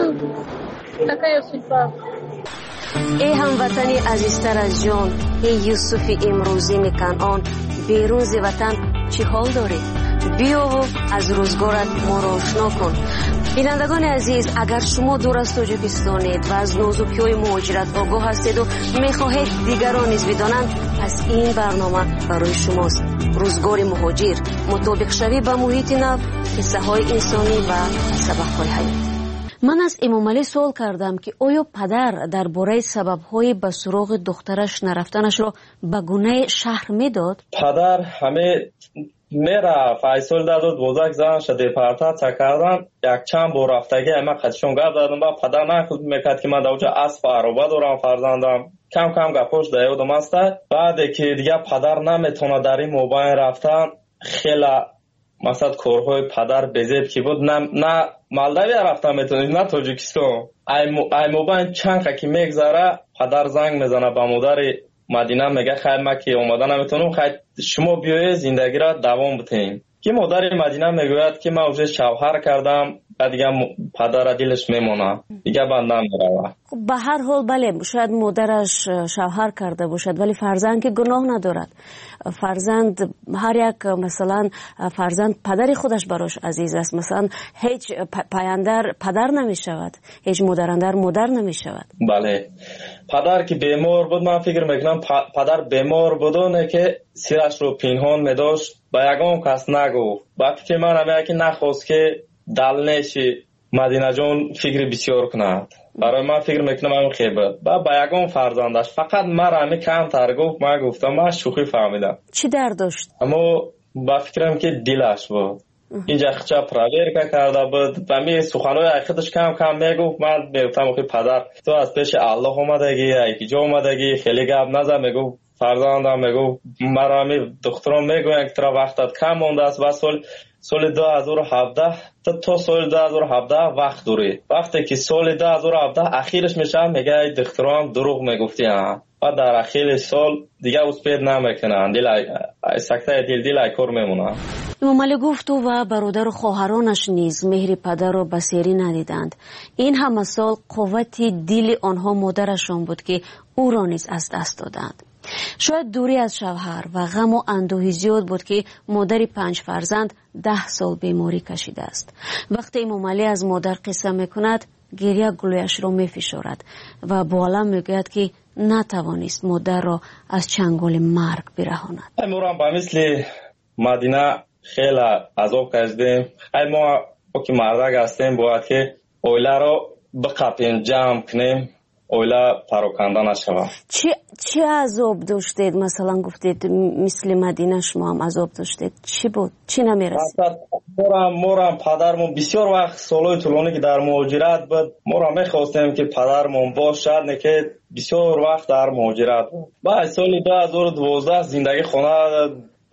эй ҳамватани азизтар аз ҷон, эй Юсуфи имрӯзини Канъон, берун зи ватан чӣ ҳол дорӣ? биёву аз рӯзгорат моро ошно кун. бинандагони азиз, агар шумо дур аз Тоҷикистонед ва аз нозукиҳои муҳоҷират огоҳ ҳастеду мехоҳед дигарон низ бидонанд, пас ин барнома барои шумост. рӯзгори муҳоҷир, мутобиқшавӣ ба муҳити нав, қиссаҳои инсонӣ ва сабақҳои ҳаёт. من از امامعلی سوال کردم که آیا پدر درباره سبب‌های به سراغ دخترش نرفتنش را به گونه شهر میداد؟ پدر همه میرفت. ایسال داد و دوزک زنش دیپارتاسیا کردن. یک چند بار رفتگی اما قدشون گفت دادم با پدر نخود میکرد که من دوجا اسب عروبه دارم فرزندم. کم کم گپوش دیودم است. بعد که دیگه پدر نمیتونه در این موبایل رفتن خیلی مثلا کارهای پدر بزید که بود نه نه مالداوی رفتن میتونید نه تاجیکستان. ای موبایل چند که میگذره پدر زنگ میزنه به مادر مدینه میگه خیر ما که اومدن نمیتونم خیر شما بیایید زندگی را دوام بدین. که مادر مدینه میگوید که من اوج شوهر کردم بعد دیگه پدر دلش میمونه دیگه بندم میره. خب به هر حال بله شاید مادرش شوهر کرده باشد ولی فرزند که گناه ندارد. فرزند هر یک مثلا فرزند پدر خودش براش عزیز است. مثلا هیچ پایندر پدر نمی شود هیچ مادرندر مادر نمی شود. بله پدر که بیمار بود من فکر میکنم پدر بیمار بودونه که سیرش رو پنهان میداشت با یگان کس نگفت. وقتی که من همه که نخواست که دلنشی مدینه جان فکر بسیار کند برای من فکر میکنم همین خیبت با با یگان فرزندش فقط مرا همین کم تر گفت من گفتم من شوخی فهمیدم. چی درد داشت؟ اما با فکرم که دلش بود اینجا خچا پراورکا کرده بود و می سخنهای خودش کم کم میگفت. من میگفتم که پدر تو از پیش الله اومدگی یکی جا اومدگی خیلی گپ نزن. میگفت فرزندم میگفت مرا همین دخترم میگوین که ترا وقتت کم مونده است و سال سال دو هزار و هفده تا تا سال دو هزار و هفده وقت داری. وقتی که سال دو هزار و هفده اخیرش میشه میگه ای دخترم دروغ میگفتی ها و در اخیر سال دیگه اسپید نمیکنن دل سکته دل دل ای کار میمونه. امامعلی گفت و برادر و خواهرانش نیز مهر پدر را بسیاری ندیدند. این همه سال قوت دل آنها مادرشان بود که او را نیز از دست دادند. شاید دوری از شوهر و غم و اندوهی زیاد بود که مادر پنج فرزند ده سال بیماری کشیده است. وقتی امامعلی از مادر قصه میکند گریه گلویش را میفشارد و با علم میگوید که نتوانست مادر را از چنگال مرگ برهاند. امورم با مثل مدینه خیلی عذاب کشیدیم. خیلی ما که مردک هستیم باید که اویله را بقپیم جمع کنیم اویله پراکنده نشود. چی چی عذاب داشتید؟ مثلا گفتید مثل مدینه شما هم عذاب داشتید. چی بود؟ چی نمیرسید؟ مورم مورم پدرمون بسیار وقت سالهای طولانی که در مهاجرت بود مورم میخواستیم که پدرمون باشد نه که بسیار وقت در مهاجرت بود. بعد سال دو هزار و دوازده زندگی خونه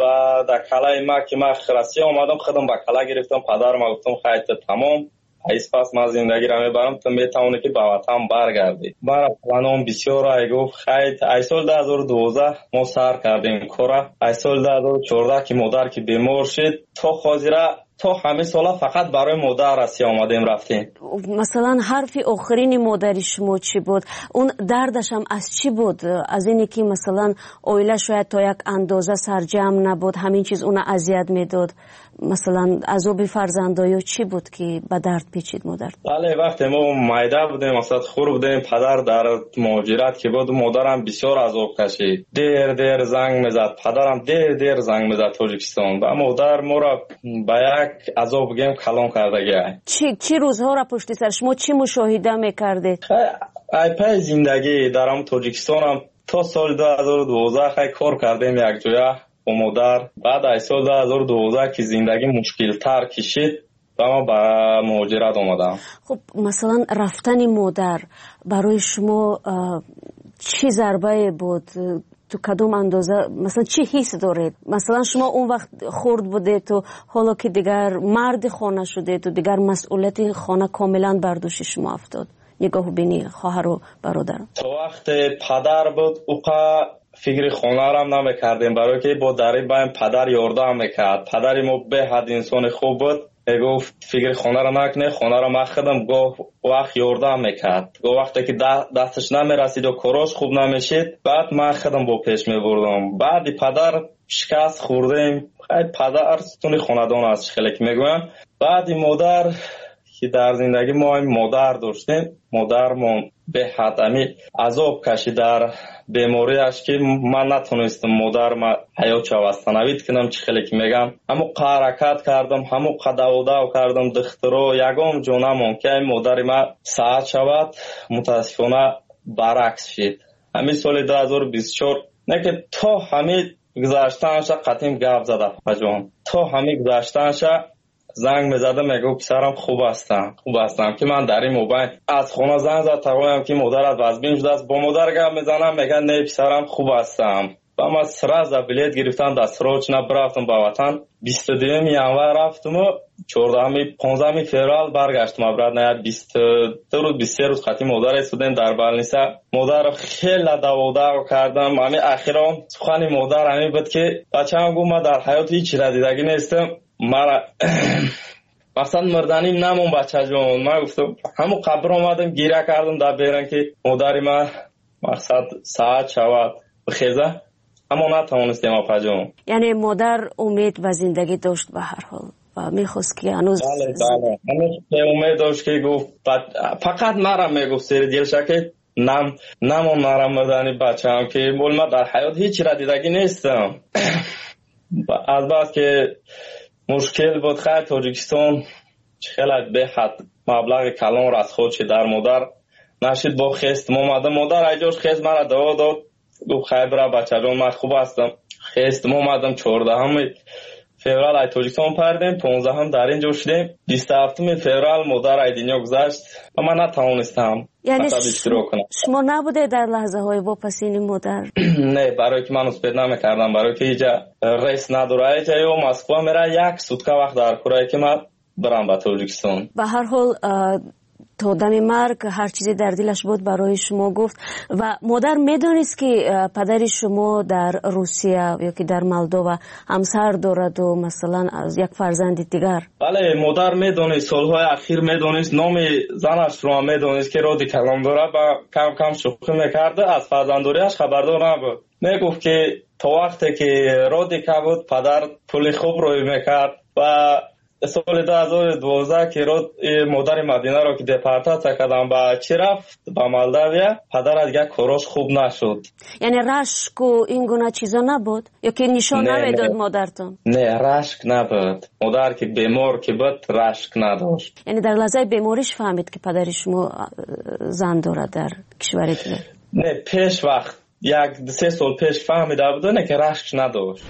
و در کلای ما که من خرسی آمدم خودم با کلا گرفتم پدرم گفتم خیلی تمام ایس پس من زندگی را میبرم تو میتونه که به وطن برگردی. برای پلانم بسیار ای گفت خیلی ای سال دو هزار و دوازده ما سر کردیم کارا. ای سال دو هزار و چهارده که مادر که بیمار شد تو خاطره تو همه سالا فقط برای مادر رسی آمدیم رفتیم. مثلا حرف آخرین مادر شما چی بود؟ اون دردش هم از چی بود؟ از اینی که مثلا اویله شاید تا یک اندازه سرجم نبود همین چیز اون اذیت میداد. مثلا عذاب فرزندایو چی بود که به درد پیچید مادر؟ بله وقتی ما مایده بودیم مثلا خور بودیم پدر در مهاجرت که بود مادرم بسیار عذاب کشید. دیر دیر زنگ میزد پدرم دیر دیر زنگ میزد تاجیکستان و مادر ما را به یک عذاب گیم کلان کرده گیه. چی چی روزها را پشت سر شما چی مشاهده میکردید؟ ای پای زندگی درم تاجیکستان هم تا سال دو هزار و دوازده خیلی کار کردیم یک جویا با مادر. بعد از سال دو هزار و دوازده که زندگی مشکل تر کشید و ما به مهاجرت آمدم. خب مثلا رفتن مادر برای شما چی ضربه بود؟ تو کدوم اندازه مثلا چی حس دارید؟ مثلا شما اون وقت خرد بودید تو حالا که دیگر مرد خانه شدید تو دیگر مسئولیت خانه کاملا بر دوش شما افتاد. نگاه بینی خواهر و برادر. تو وقت پدر بود اوقا فکر خانه را نمیکردیم برای که با دری بایم پدر یاردم میکرد. پدر ما به حد انسان خوب بود گفت فکر خانه را نکنه خانه را مخدم گفت وقت یاردم میکرد. گفت وقتی که دستش نمیرسید و کاراش خوب نمیشید بعد من خودم با پیش میبردم. بعد پدر شکست خوردیم خیلی پدر ستون خاندان است خیلی که میگویم. بعد مادر که در زندگی ما مادر داشتیم مادرمون به حد امی عذاب کشید در بیماریش که من نتونستم مادر ما حیات واستنوید کنم. چه خیلی که میگم همو حرکت کردم، همو قدو دو کردم دخترو یگام جونم که مادر ما ساعت شود. متاسفانه برعکس شد. همین سال دو هزار و بیست و چهار نه که تا همین گذاشتنش قطعیم گپ زده پجان، تا همین گذاشتنش زنگ میزده میگه پسرم خوب هستم خوب هستم که من در این موبایل از خونه زنگ زد تقویم که مادرت وزبین شده است. با مادر گپ میزنم میگه نه پسرم خوب هستم. و من سراز بلیت گرفتم دستروچ نبرفتم با وطن. بیست و دوم ینور رفتم و چهاردهم پانزدهم فوریه برگشتم. برات نه بیست و دو روز بیست و سه روز خاطی مادر استودنت در بالنیسا. مادر خیلی داووداو کردم. همین اخیرا سخن مادر همین بود که بچه‌ام گفت من در حیات هیچ را دیدگی نیستم. مرا مثلا مردنی نمون بچه جون. من گفتم همون قبر آمدم گیره کردم در بیرن که مادری من مقصد ساعت شود بخیزه، اما نتوانستیم اپا جون. یعنی مادر امید و زندگی داشت به هر حال و میخواست که هنوز بله بله هنوز امید داشت که گفت فقط مرا میگفت سیر دیلشه که نم نمون مرا مردنی بچه هم که بول من در حیات هیچ را دیدگی نیستم. از بعد که مشکل بود خیلی تاجیکستان خیلی به حد مبلغ کلان را از خودش در مادر نشید با خست مامده. مادر ایجاش خست مرا دوا داد گفت خیلی برا بچه جان من خوب هستم. خست مامدم چهاردهم فوریه ای تاجیکستان پردیم، پانزدهم در اینجا شدیم. بیست و هفتم فوریه مادر ای دنیا گذشت و من نتوانستم یعنی شما نبوده در لحظه های واپسین مادر؟ نه، برای که من اسپید نمیکردم، برای که اینجا ریس نداره. اینجا یا مسکو میره یک سوتکه وقت در کره که من برم به تاجیکستان. به هر حال تا دم مرگ هر چیزی در دلش بود برای شما گفت. و مادر میدونست که پدر شما در روسیه یا که در مالدووا همسر دارد و مثلا از یک فرزند دیگر؟ بله مادر میدونست، سالهای اخیر میدونست، نام زنش رو هم میدونست که رادی کلام داره و کم کم شوخی میکرده. از فرزنداریش خبردار نبود. میگفت که تا وقتی که رادی که بود پدر پول خوب روی میکرد. و سال دو هزار و دوازده که رود مادر مدینه رو که دپارتاڅیا کردم با چی رفت با مالداویا، پدر دیگه کاراش خوب نشد. یعنی رشک و این گونه چیزا نبود یا که نشان نمیداد مادرتون؟ نه رشک نبود. مادر که بیمار که بود رشک نداشت. یعنی در لحظه بیماریش فهمید که پدر شما زن داره در کشور دیگه؟ نه پیش وقت یک سه سال پیش فهمیده بود نه که رشک نداشت.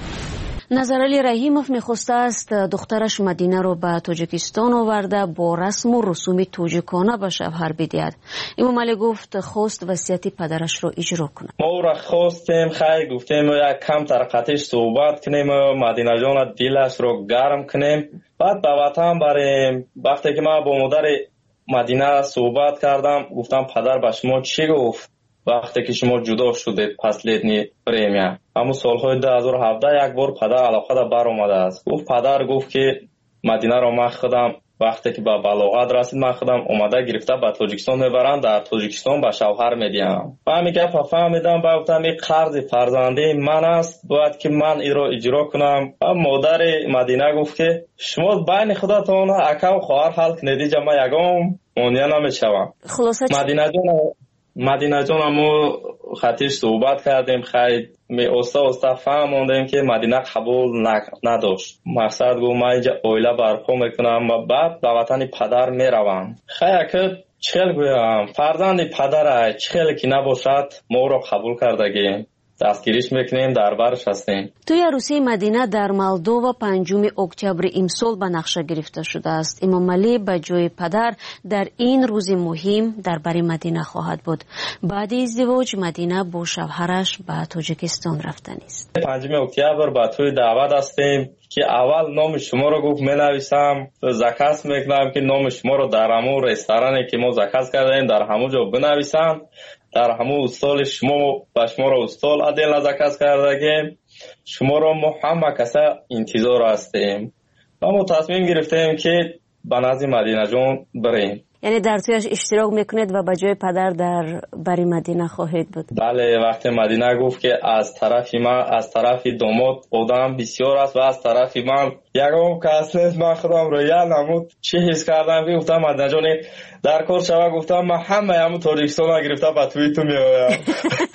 نظرعلی رحیموف میخواسته است دخترش مدینه رو به تاجیکستان آورده با رسم و رسوم تاجیکانه به شوهر بدهد. امام علی گفت خواست وصیت پدرش رو اجرا کنه. ما او را خواستیم، خیلی گفتیم یک کم طرقتش صحبت کنیم، مدینه جان دلش رو گرم کنیم، بعد به وطن بریم. وقتی که من با مادر مدینه صحبت کردم گفتم پدر به شما چی گفت وقتی که شما جدا شدید پس لیتنی پریمیا؟ همون سالهای دو هزار و هفده یک بار پدر علاقه دا بر اومده است. گفت پدر گفت که مدینه رو من خودم وقتی که به بلاغت رسید من خودم اومده گرفته به تاجیکستان میبرم، در تاجیکستان به شوهر میدیم. من میگم فهمیدم با گفتم این قرض فرزندی من است باید که من این رو اجرا کنم. و مادر مدینه گفت که شما بین خودتون اکا و خواهر حل کنید، جمع یگام مونیا نمیشوم. مدینه جان مدینه جان همو خطیش صحبت کردیم، خیلی می استا استا فهموندیم که مدینه قبول نداشت. مقصد گو ما اینجا اویله برپا میکنم و بعد به وطن پدر میروم. خیلی که چخیل گویم فرزند پدر چخیل که نباشد ما رو قبول کردگیم، دستگیریش میکنیم، در برش هستیم. توی عروسی مدینه در مالدووا پنجم اکتبر امسال به نقشه گرفته شده است. امام علی به جای پدر در این روز مهم در بر مدینه خواهد بود. بعد ازدواج مدینه با شوهرش به تاجیکستان رفتن است. پنجم اکتبر به توی دعوت هستیم که اول نام شما رو گفت می نویسم، زکس میکنم که نام شما رو در همون رستورانی که ما زکس کردیم در همون جا بنویسم، در همون استال شما و شما رو استال عدل نزکست کردگیم. شما رو ما همه کسا انتظار هستیم و ما تصمیم گرفتیم که به نزد مدینه جان بریم. یعنی در تویش اشتراک میکنید و به جای پدر در بری مدینه خواهید بود؟ بله. وقتی مدینه گفت که از طرف من از طرف داماد آدم بسیار است و از طرف من یکم کس نیست، من خودم رو یه نمود چی حس کردم که گفتم مدینه جان در کار شوه، گفتم من همه همون تاجیکستان ها گرفته به توی تو می آیم.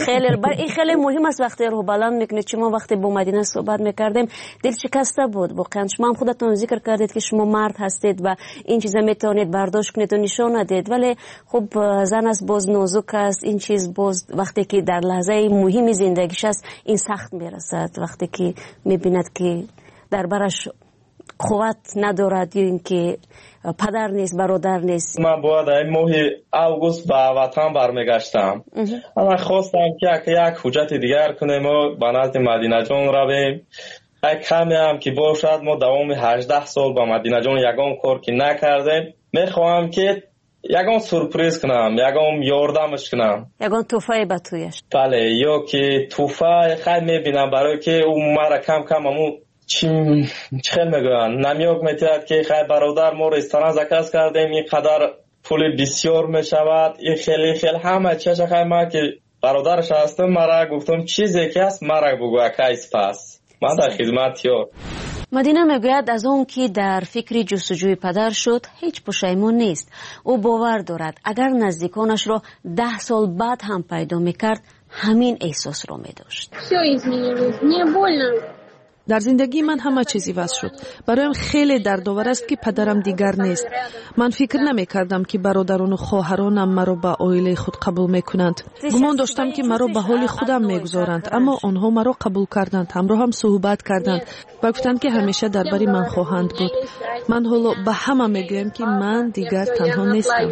خیلی بر این خیلی مهم است وقتی رو بلند میکنید. شما وقتی با مدینه صحبت میکردیم دل شکسته بود واقعا. شما هم خودتون ذکر کردید که شما مرد هستید و این چیزا میتونید برداشت کنید و نشون ندید، ولی خب زن است باز نازک است. این چیز باز وقتی که در لحظه مهم زندگیش است این سخت میرسد، وقتی که میبیند که در برش قوت ندارد یا اینکه پدر نیست برادر نیست. من باید این ماه اوگوست به وطن برمیگشتم. من خواستم که یک حجت دیگر کنیم و به نزد مدینه جان رویم. یک کمی هم که باشد ما دوام هجده سال با مدینه جان یگان کار که نکردیم. میخواهم که یگان سورپریز کنم، یگان یاردمش کنم، یگان توفه به تویش. بله، یا که توفه خیلی میبینم برای که اون مرا کم کم همون چی خیلی میگوین نمیوک میتید که خیلی برادر ما رستوران زکاز کردیم این قدر پول بسیار میشود. این خیلی خیلی همه چیز خیلی ما که برادرش هستم مرا گفتم چیزی که هست مرا بگو کیس پس من در خدمت یار. مدینه میگوید از اون که در فکر جستجوی پدر شد هیچ پشیمون نیست. او باور دارد اگر نزدیکانش را ده سال بعد هم پیدا میکرد همین احساس را میداشت. در زندگی من همه چیزی واسه شد. برایم خیلی دردآور است که پدرم دیگر نیست. من فکر نمی کردم که برادران و خواهرانم مرا به عائله خود قبول میکنند. گمان داشتم که مرا به حال خودم میگذارند، اما آنها مرا قبول کردند، همراه هم صحبت کردند و گفتند که همیشه درباره من خواهند بود. من حالا به همه میگویم که من دیگر تنها نیستم.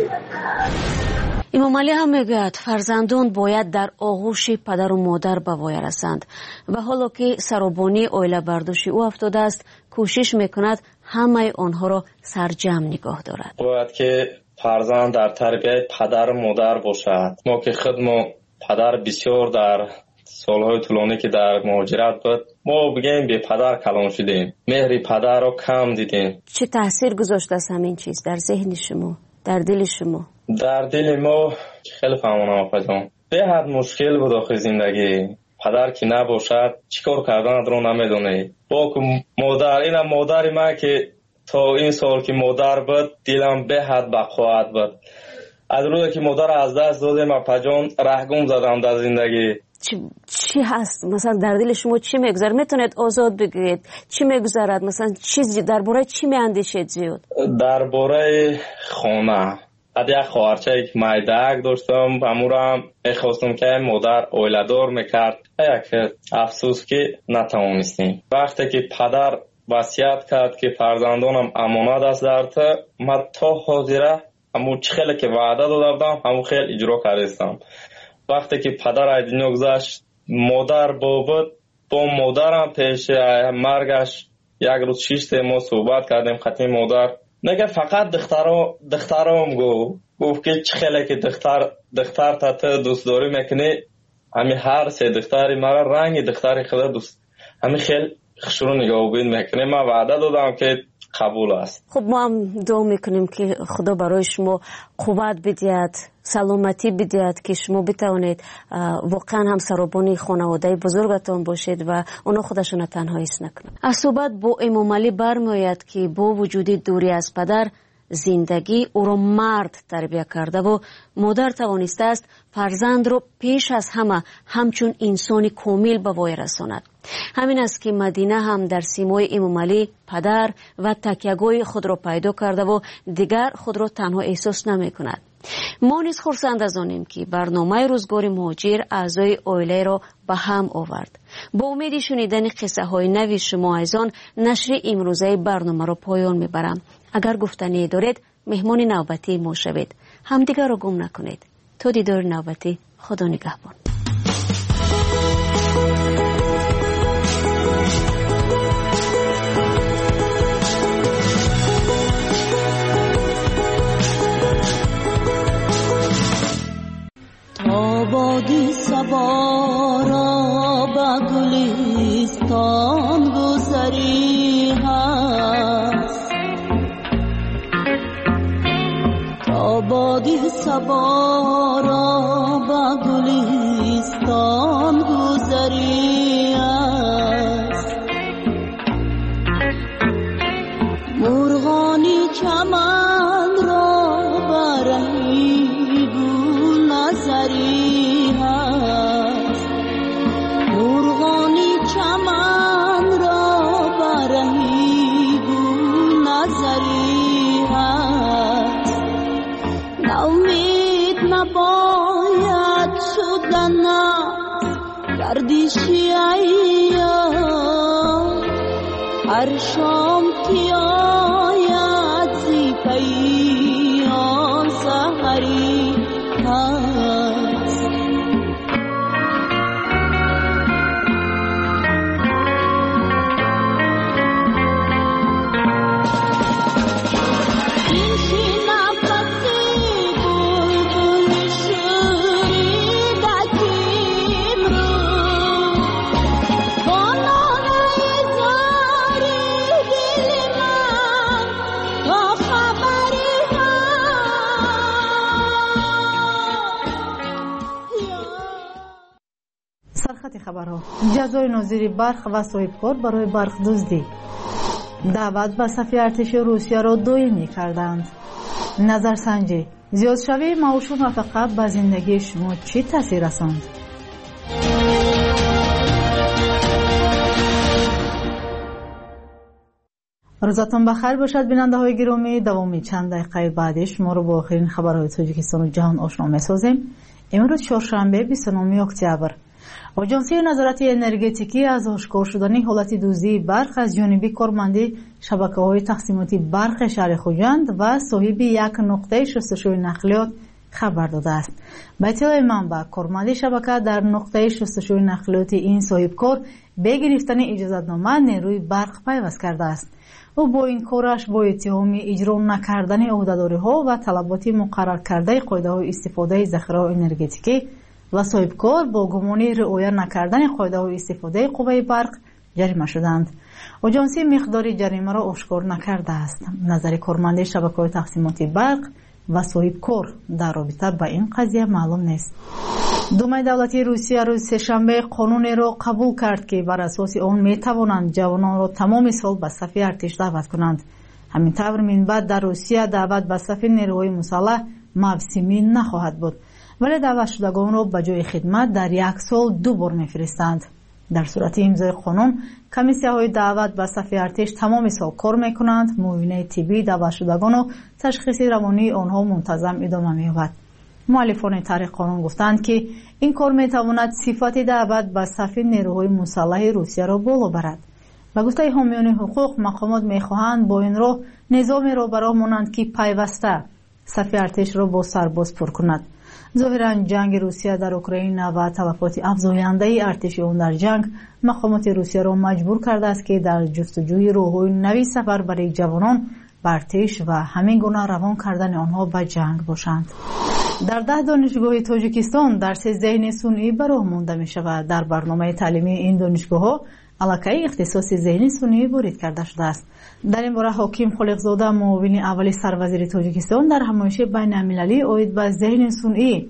امام علی هم میگوید فرزندان باید در آغوش پدر و مادر به وای رسند و حالا که سرابانی عائله برداشت او افتاده است کوشش میکند همه آنها را سرجم نگاه دارد. باید که فرزند در تربیت پدر و مادر باشد. ما که خود ما پدر بسیار در سالهای طولانی که در مهاجرت بود ما بگیم به پدر کلان شدیم، مهر پدر را کم دیدیم. چه تاثیر گذاشته است همین چیز در ذهن شما، در دل شما؟ در دل ما خیلی فهمانم آقا جان به حد مشکل بود آخه زندگی. پدر که نباشد چیکار کردن رو نمیدونه. با مادر اینم مادر ما که تا این سال که مادر بود دلم به حد بقوت بود. از روزی که مادر از دست دادم آقا جان رهگم زدم در زندگی. چی, چی هست مثلا در دل شما چی میگذره؟ میتونید آزاد بگید چی میگذرد؟ مثلا چیزی درباره چی میاندیشید زیاد؟ درباره خانه. از یک خواهرچه که مایدک داشتم امورم میخواستم که مادر اویلدار میکرد. یک افسوس که نتوانستیم. وقتی که پدر وصیت کرد که فرزندانم امانت است در تو، من تا حاضره همون خیلی که وعده دادم همون خیلی اجرا کردم. وقتی که پدر از دنیا گذشت مادر بود با مادرم پیش مرگش یک روز شیشت ما صحبت کردیم. خطی مادر نگه فقط دخترا دخترام گو گفت که چه خیلی که دختر دختر تا تو دوست داری میکنی همین هر سه دختری مرا رنگ دختری خدا دوست همین خیلی خشونو نگاه بین میکنه. من وعده دادم که قبول است. خب ما هم دعا میکنیم که خدا برای شما قوت بدهد، سلامتی بدهد که شما بتوانید واقعا هم سرابانی خانواده بزرگتان باشید و اونا خودشون تنها حس نکنند. از صحبت با امام علی برمیآید که با وجود دوری از پدر زندگی او را مرد تربیت کرده و مادر توانسته است فرزند را پیش از همه همچون انسانی کامل به وای رساند. همین است که مدینه هم در سیمای امام علی پدر و تکیه‌گاه خود را پیدا کرده و دیگر خود را تنها احساس نمی کند. ما نیز خرسند از آنیم که برنامه روزگار مهاجر اعضای عائله را به هم آورد. با امید شنیدن قصه های نوی شما از آن نشر امروزه برنامه را پایان میبرم. اگر گفتنی دارید مهمان نوبتی ما شوید. همدیگر را گم نکنید. تا دیدار نوبتی، خدا نگهبان. آبادی صبا را به گلستان گذری هست. آبادی صبا را به گلستان گذری هست. مرغانی چمن را برهی گل نظری هست. زنم گردشی ایام هر شام که آید زی پیام سحری هست خبرها جزای نظیر برق و صاحبکار برای برق دزدی دعوت به صف ارتش روسیه را دائمی کردند. نظرسنجی زیادشوی معاش و نفقه به زندگی شما چی تاثیر رساند؟ روزتان بخیر باشد بیننده های گرامی. دوامی چند دقیقه بعدش ما رو با آخرین خبرهای تاجیکستان و جهان آشنا می‌سازیم. امروز چهارشنبه بیست و نهم اکتبر آژانسی نظارت انرژتیکی از آشکار شدن حالت دزدی برق از جانب کارمند شبکه‌های تقسیماتی برق شهر خوجند و صاحب یک نقطه شستشوی نقلیات خبر داده است. به اطلاع منبع کارمند شبکه در نقطه شستشوی نقلیات این صاحبکار به گرفتن اجازه‌نامه نیروی برق پیوست کرده است. او با این کارش با اتهام اجرا نکردن عهده‌داری‌ها و طلبات مقرر کرده قاعده‌های استفاده ذخیره انرژتیکی و صاحبکار با گمان رعایت نکردن قاعده‌های استفاده قوه برق جریمه شدند. آژانسی مقدار جریمه را آشکار نکرده است. نظر کارمند شبکه‌های تقسیماتی برق و صاحبکار در رابطه با این قضیه معلوم نیست. دومای دولتی روسیه روز سه‌شنبه قانونی را قبول کرد که بر اساس آن می‌توانند جوانان را تمام سال به صف ارتش دعوت کنند. همین طور من بعد در روسیه دعوت به صف نیروهای مسلح موسمی نخواهد بود، ولی دعوت شدگان را به جای خدمت در یک سال دو بار می‌فرستند. در صورت امضای قانون کمیسیه‌های دعوت به صف ارتش تمام سال کار می‌کنند. معاینه طبی دعوت شدگان و تشخیص روانی آنها منتظم ادامه می‌یابد. مؤلفان طرح قانون گفتند که این کار می‌تواند صفت دعوت به صف نیروهای مسلح روسیه را بالا برد. به گفته حامیان حقوق مقامات می‌خواهند با این راه نظامی را برای مانند که پیوسته صف ارتش را با سرباز پر کند. ظاهراً جنگ روسیه در اوکراین و تلفات افزاینده ارتش آن در جنگ مقامات روسیه را مجبور کرده است که در جستجوی راه‌های نوی سفر برای جوانان به ارتش و همین گونه روان کردن آنها به جنگ باشند. در ده دانشگاه تاجیکستان درس ذهن صنعی برای مانده می شود. در برنامه تعلیمی این دانشگاه‌ها علاقه اختصاص ذهن صنعی وارد کرده شده است. در این باره حکیم خالقزاده معاون اول سروزیر تاجیکستان در همایش بین‌المللی اید به ذهن صنعی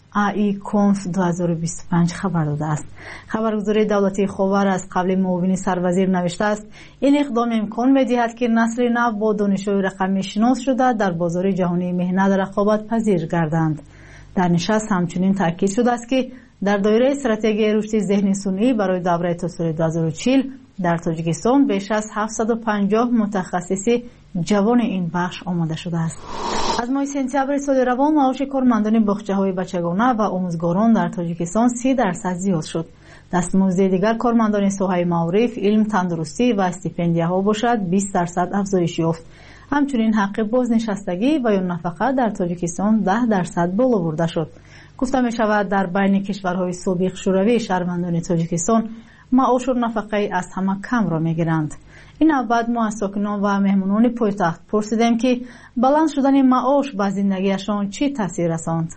ای کنف دو هزار و بیست و پنج خبر داده است. خبرگزاری دولتی خاور از قبل معاون سروزیر نوشته است این اقدام امکان می‌دهد که نسل نو با دانش‌های رقمی شناس شده در بازار جهانی مهنت رقابت پذیر گردند. در نشست همچنین تاکید شده است که در دایره استراتژی رشد ذهن صنعی برای دوره تا سال دو هزار و چهل در تاجیکستان بیش از هفتصد و پنجاه متخصص جوان این بخش آماده شده است. از ماه سپتامبر سال روان معاش کارمندان باغچه‌های بچگانه و آموزگاران در تاجیکستان سی درصد زیاد شد. دستمزد دیگر کارمندان ساحه معارف، علم، تندرستی و استیپندیه‌ها باشد بیست درصد افزایش یافت. همچنین حق بازنشستگی و یا نفقه در تاجیکستان ده درصد بالا برده شد. گفته می شود در بین کشورهای سابق شوروی شهروندان تاجیکستان معاش و نفقه از همه کم را می گیرند. این بعد ما از ساکنان و مهمانان پایتخت پرسیدیم که بلند شدن معاش به زندگیشان چی تاثیر رساند.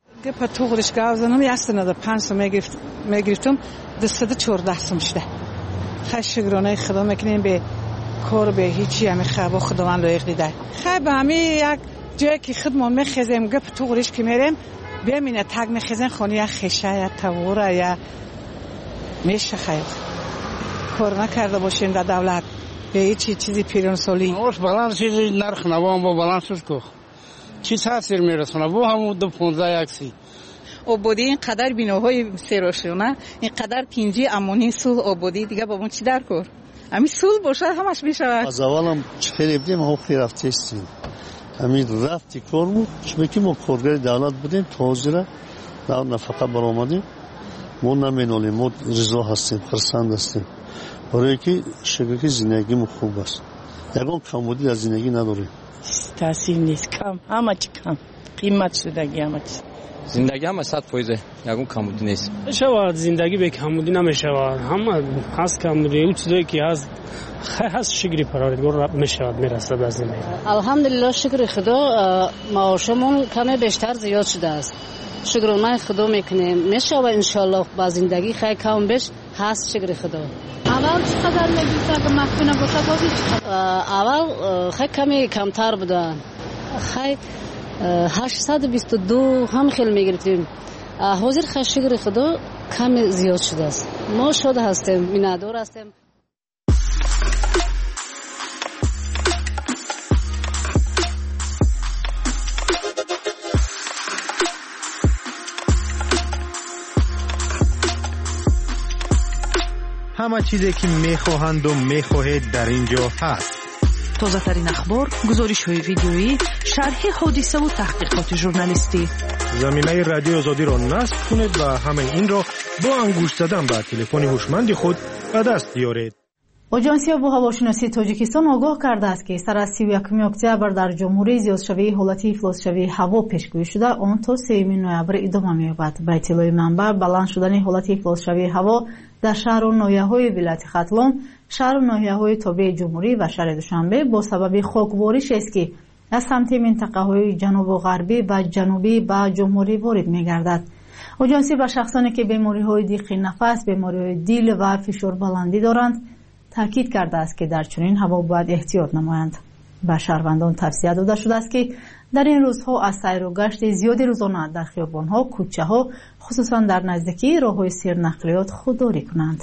گپ تو خودش گازنم یاستنده پنج سو میگرفت میگرفتم دسته چهارده سوم شده. خش شکرانه خدا میکنیم به کار به هیچی همه خبا خداوند لایق دیده. خب همه یک جایی که خودمون میخزیم گپ تو خودش که میریم ببینه تگ میخزن خونه یا خشه یا توره یا میشه خیر کار نکرده باشیم در دولت به هیچی چیزی پیران سالی اوش بلند چیزی نرخ نوام با بلند شد که چی تاثیر میرسونه بو همون دو پونزده یکسی آبادی اینقدر بیناهای سراشونه اینقدر پینجی امانی سول آبادی دیگه بابون چی در کار همین سول باشه همش میشود. از اولم خیلی بدیم ها خیلی رفتیستیم همین رفتی کار بود چون که ما کارگر دولت بودیم تازه در نفقه برآمدیم ما نمینالیم ما رضا هستیم خرسند هستیم برای که شکر زندگی ما خوب است یکان کمبودی در زندگی نداریم تاثیر نیست کم همه چی کم قیمت شدگی همه چی زندگی همه صد فایزه یکان کمبودی نیست شود زندگی به کمبودی نمیشود همه هست کمبودی اون چیزایی که هست هست شکری پروردگار میشود میرسه به زندگی الحمدلله شکر خدا معاشمون کمی بیشتر زیاد شده است شکرانه خدا میکنیم میشود انشالله با زندگی خیلی کم بیش هست شکر خدا اول چقدر میگیرد اگه مخفی نباشه بازی اول خیلی کمی کمتر بودن خیلی هشتصد و بیست و دو هم خیلی میگرفتیم حاضر خیلی شکر خدا کمی زیاد شده است ما شده هستیم مینادار هستیم همه چیزی که میخواهند و میخواهید در اینجا هست. تازه ترین اخبار، گزارش های ویدیویی، شرح حادثه و تحقیقات ژورنالیستی. زمینه رادیو آزادی را نصب کنید و همه این را با انگشت زدن به تلفن هوشمند خود به دست بیارید. آژانس آب و هواشناسی تاجیکستان آگاه کرده است که سر از سی و یکم اکتبر در جمهوری زیادشوی حالت افلاسشوی هوا پیشگویی شده آن تا سوم نوامبر ادامه می‌یابد. به اطلاع منبع بلند شدن حالت افلاسشوی هوا در شهر و ناحیه‌های ولایت ختلان، شهر و ناحیه‌های تابع جمهوری و شهر دوشنبه با سبب خاکباریش است که از سمت منطقه‌های جنوب و غربی و جنوبی به جمهوری وارد می‌گردد. آژانس به شخصانی که بیماری‌های دیق نفس، بیماری‌های دیل و فشار بلندی دارند تاکید کرده است که در چنین هوا باید احتیاط نمایند. به شهروندان توصیه داده شده است که در این روزها از سیر و گشت زیادی روزانه در خیابان‌ها، کوچه‌ها، خصوصا در نزدیکی راه‌های سیرنقلیات خودداری کنند.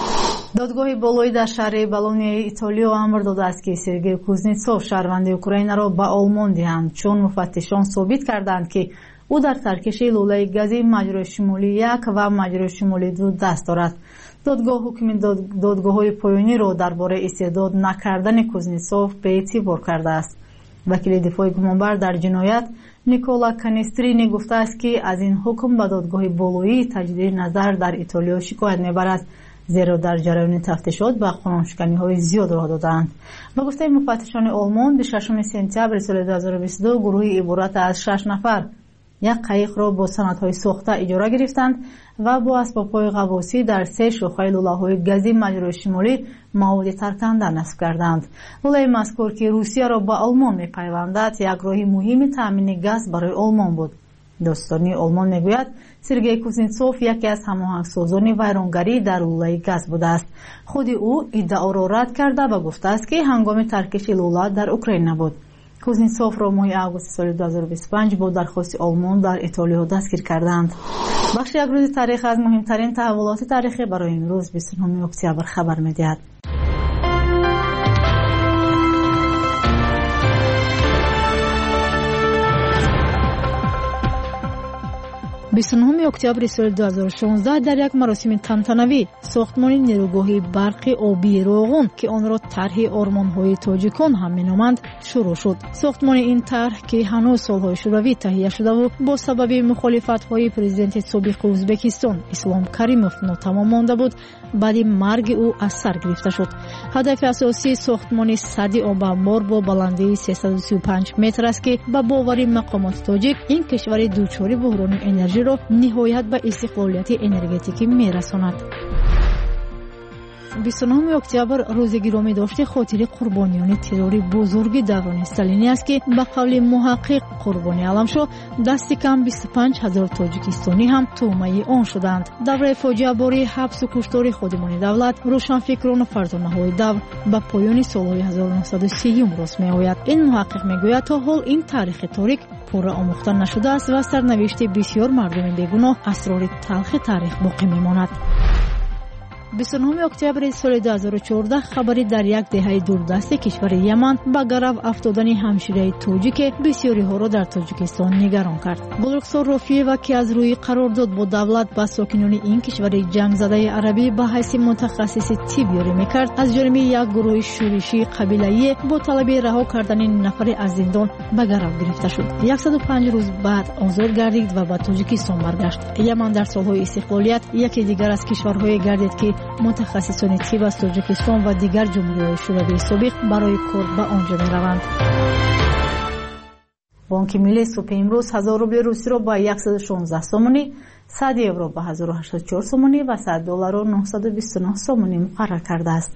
دادگاه بالایی در شهر بالونیای ایتالیا امر داده است که سرگئی کوزنتسوف شهروند اوکراین را به آلمان دهند چون مفتشان ثابت کردند که او در ترکش لوله گازی مجرای شمالی یک و مجرای شمالی دو دست دارد. دادگاه حکم دادگاه‌های پایانی را درباره استرداد نکردن کوزنتسوف به اعتبار کرده است. وکیل دفاع گمانبر در جنایت نیکولا کانسترینی گفته است که از این حکم به دادگاه بالایی تجدید نظر در ایتالیا شکایت میبرد زیرا در جریان تفتیشات به قانونشکنی‌های زیاد راه دادند. با گفته مفتشان آلمان به ششم سپتامبر سال دو هزار و بیست و دو گروهی عبارت از شش نفر یک قایق را با سندهای ساخته اجاره گرفتند و با اسباب‌های غواصی در سه شاخه لوله‌های گازی مجرای شمالی مواد ترکننده نصب کردند. لوله مذکور که روسیه را با آلمان می‌پیوندد یک راه مهم تامین گاز برای آلمان بود. داستانی آلمان میگوید سرگئی کوزنتسوف یکی از هماهنگسازان ویرانگری در لوله گاز بوده است. خود او ادعا را رد کرده و گفته است که هنگام ترکش لوله در اوکراین نبود. کوزنتسوف را ماه آگوست سال دو هزار و بیست و پنج با درخواست آلمان در ایتالیا دستگیر کردند. بخش یک روز تاریخ از مهمترین تحولات تاریخی برای امروز بیست و نه اکتبر خبر می‌دهد. بیست و نه اکتبر سال دو هزار و شانزده در یک مراسم تنتنوی ساختمان نیروگاهی برق آبی روغن که آن را طرح آرمان‌های تاجیکان هم می‌نامند شروع شد. ساختمان این طرح که هنوز سال‌های شوروی تهیه شده و با سبب مخالفت‌های پرزیدنت سابق ازبکستان اسلام کریموف ناتمام مانده بود بعد مرگ او از سر گرفته شد. هدف اساسی ساختمان سدی آب انبار با بلندی سیصد و سی و پنج متر است که به باور مقامات تاجیک این کشور دوچاری بحران انرژی را نهایت به استقلالیت انرژتیکی میرساند. بیست و نه اکتبر روز گرامی داشته خاطر قربانیان تروری بزرگ دوران استالینی است که به قول محقق قربانی علمشو دست کم بیست و پنج هزار تاجیکستانی هم تومه آن شدند. دوره فاجعه باری حبس و کشتار خودمان دولت روشنفکران و فرزانه‌های دور به پایان سال‌های هزار و نهصد و سی راست می‌آید. این محقق میگوید تا حال این تاریخ تاریک پورا آموخته نشده است و سرنوشت بسیار مردم بیگناه اسرار تلخ تاریخ باقی میماند. بیست و نهم اکتبر سال دو هزار و چهارده خبری در یک دهه دوردست کشور یمن با گرو افتادن همشیره توجیک بسیاری ها را در تاجیکستان نگران کرد. بزرگسال رافیه که از روی قرارداد با دولت با ساکنان این کشور جنگ زده عربی به حیث متخصص طب یاری میکرد، از جانب یک گروه شورشی قبیله‌ای با طلب رها کردن نفر از زندان به گرو گرفته شد. صد و پنج روز بعد آزاد گردید و به تاجیکستان برگشت. یمن در سالهای استقلالیت یکی دیگر از کشورهای گردید که متخصصان طب از تاجیکستان و دیگر جمهوری‌های شوروی سابق برای کار به آنجا می‌روند. بانک ملی صبح امروز هزار روبل روسی را با صد و شانزده سومانی، صد یورو با هزار و هشتاد و چهار سومانی و صد دلار را نهصد و بیست و نه سومانی مقرر کرده است.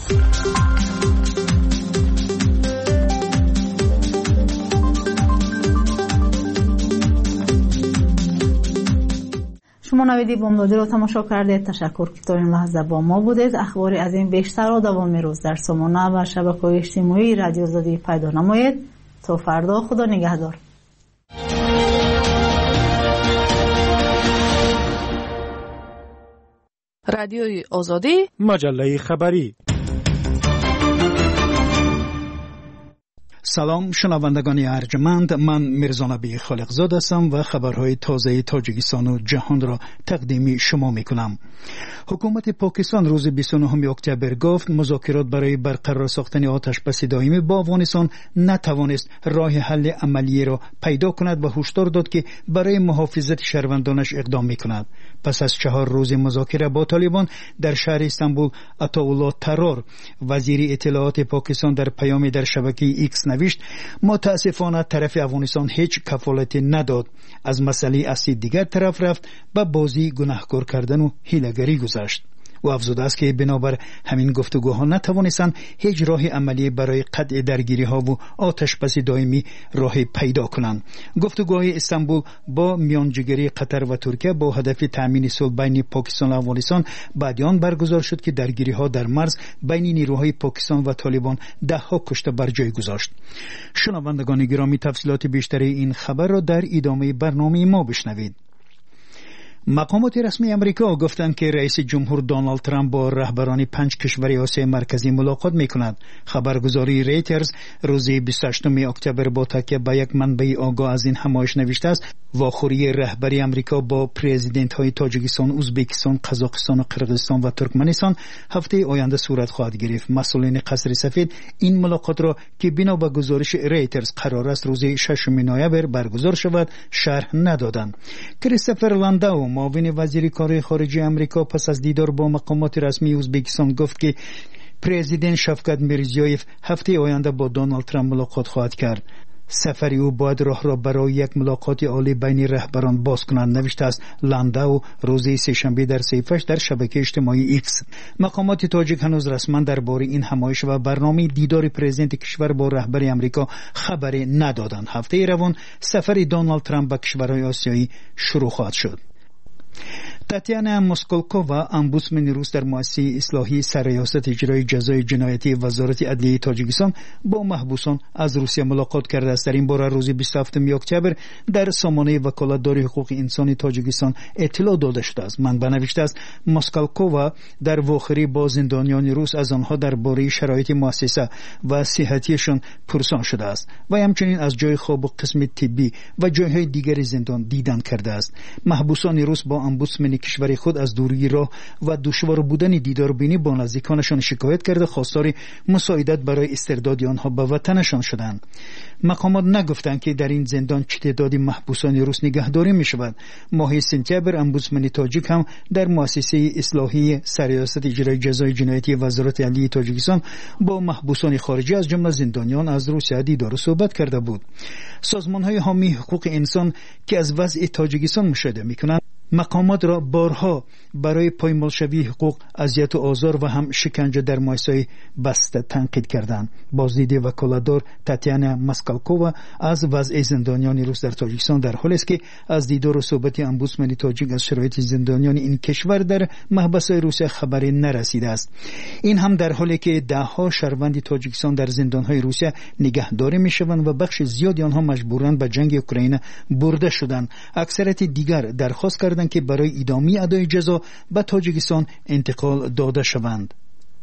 شما نویدی بامدادی را تماشا کردید. تشکر که تا این لحظه با ما بودید. اخباری از این بیشتر را دوام روز در سامانه و شبکه‌های اجتماعی رادیو آزادی پیدا نمایید. تا فردا، خدا نگهدار. رادیوی آزادی، مجله خبری. سلام شنوندگان ارجمند، من میرزا نبی خالقزاده هستم و خبرهای تازه تاجیکستان و جهان را تقدیم شما میکنم. حکومت پاکستان روز بیست و نهم اکتبر گفت مذاکرات برای برقرار ساختن آتشبس دائمی با افغانستان نتوانست راه حل عملی را پیدا کند و هشدار داد که برای محافظت شهروندانش اقدام میکند. پس از چهار روز مذاکره با طالبان در شهر استانبول، عطاالله طرار وزیر اطلاعات پاکستان در پیامی در شبکه ایکس نوشت متاسفانه طرف افغانستان هیچ کفالتی نداد، از مسئله اصلی دیگر طرف رفت و بازی گناهکار کردن و حیله‌گری گذاشت. و افزوده است که بنابر همین گفتگوها نتوانستند هیچ راه عملی برای قطع درگیری ها و آتشبس دائمی راه پیدا کنند. گفتگوهای استانبول با میانجیگری قطر و ترکیه با هدف تامین صلح بین پاکستان و افغانستان بعد آن برگزار شد که درگیری ها در مرز بین نیروهای پاکستان و طالبان ده ها کشته بر جای گذاشت. شنوندگان گرامی، تفصیلات بیشتر این خبر را در ادامه برنامه ما بشنوید. مقامات رسمی امریکا گفتند که رئیس جمهور دونالد ترامپ با رهبران پنج کشور آسیای مرکزی ملاقات می‌کند. خبرگزاری ریترز روز بیست و هشتم اکتبر با تکیه به یک منبع آگاه از این همایش نوشته است واخوری رهبری امریکا با پرزیدنت‌های تاجیکستان، ازبکستان، قزاقستان و قرقیزستان و ترکمنستان هفته آینده صورت خواهد گرفت. مسئولین قصر سفید این ملاقات را که بنا به گزارش ریترز قرار است روز ششم نوامبر برگزار شود شرح ندادند. کریستوفر لنداو معاون وزیر کار خارجه امریکا پس از دیدار با مقامات رسمی ازبکستان گفت که پرزیدنت شفقت میرزیویف هفته آینده با دونالد ترامپ ملاقات خواهد کرد. سفری او باید راه را برای یک ملاقات عالی بین رهبران باز کنند، نوشته است لنداو روز سه‌شنبه در صفحه‌اش در شبکه اجتماعی ایکس. مقامات تاجیک هنوز رسما درباره این همایش و برنامه دیدار پرزیدنت کشور با رهبر امریکا خبری ندادند. هفته روان سفر دونالد ترامپ به کشورهای آسیایی شروع خواهد شد. تاتیانا موسکولکووا امبودسمن روس در مؤسسه اصلاحی سرریاست اجرای جزای جنایتی وزارت عدلیه تاجیکستان با محبوسان از روسیه ملاقات کرده است. در این باره روز بیست و هفتم اکتبر در سامانه وکالتداری حقوق انسانی تاجیکستان اطلاع داده شده است. منبع نوشته است موسکولکووا در واخری با زندانیان روس از آنها درباره شرایط مؤسسه و صحتیشان پرسان شده است و همچنین از جای خواب و قسم طبی و جایهای دیگر زندان دیدن کرده است. محبوسان روس با امبودسمن کشور خود از دوری راه و دشوار بودن دیدار بینی با نزدیکانشان شکایت کرده خواستار مساعدت برای استرداد آنها به وطنشان شدند. مقامات نگفتند که در این زندان چه تعدادی محبوسان روس نگهداری می شود. ماه سپتامبر امبودسمن تاجیک هم در مؤسسه اصلاحی سرریاست اجرای جزای جنایتی وزارت عدلیه تاجیکستان با محبوسان خارجی از جمله زندانیان از روسیه دیدار و صحبت کرده بود. سازمان‌های حامی حقوق انسان که از وضع تاجیکستان مشاهده می‌کنند مقامات را بارها برای پایمال شوی حقوق، اذیت و آزار و هم شکنجه در مؤسسه بسته تنقید کردند. بازدید وکالتدار تاتیانا موسکولکووا از وضع زندانیان روس در تاجیکستان در حالی است که از دیدار و صحبت امبودسمن تاجیک از شرایط زندانیان این کشور در محبس‌های روسیه خبری نرسیده است. این هم در حالی که ده ها شهروند تاجیکستان در زندان‌های روسیه نگهداری می‌شوند و بخش زیادی آنها مجبوراً به جنگ اوکراین برده شدند. اکثریت دیگر درخواست کردند کردند که برای ادامه ادای جزا به تاجیکستان انتقال داده شوند.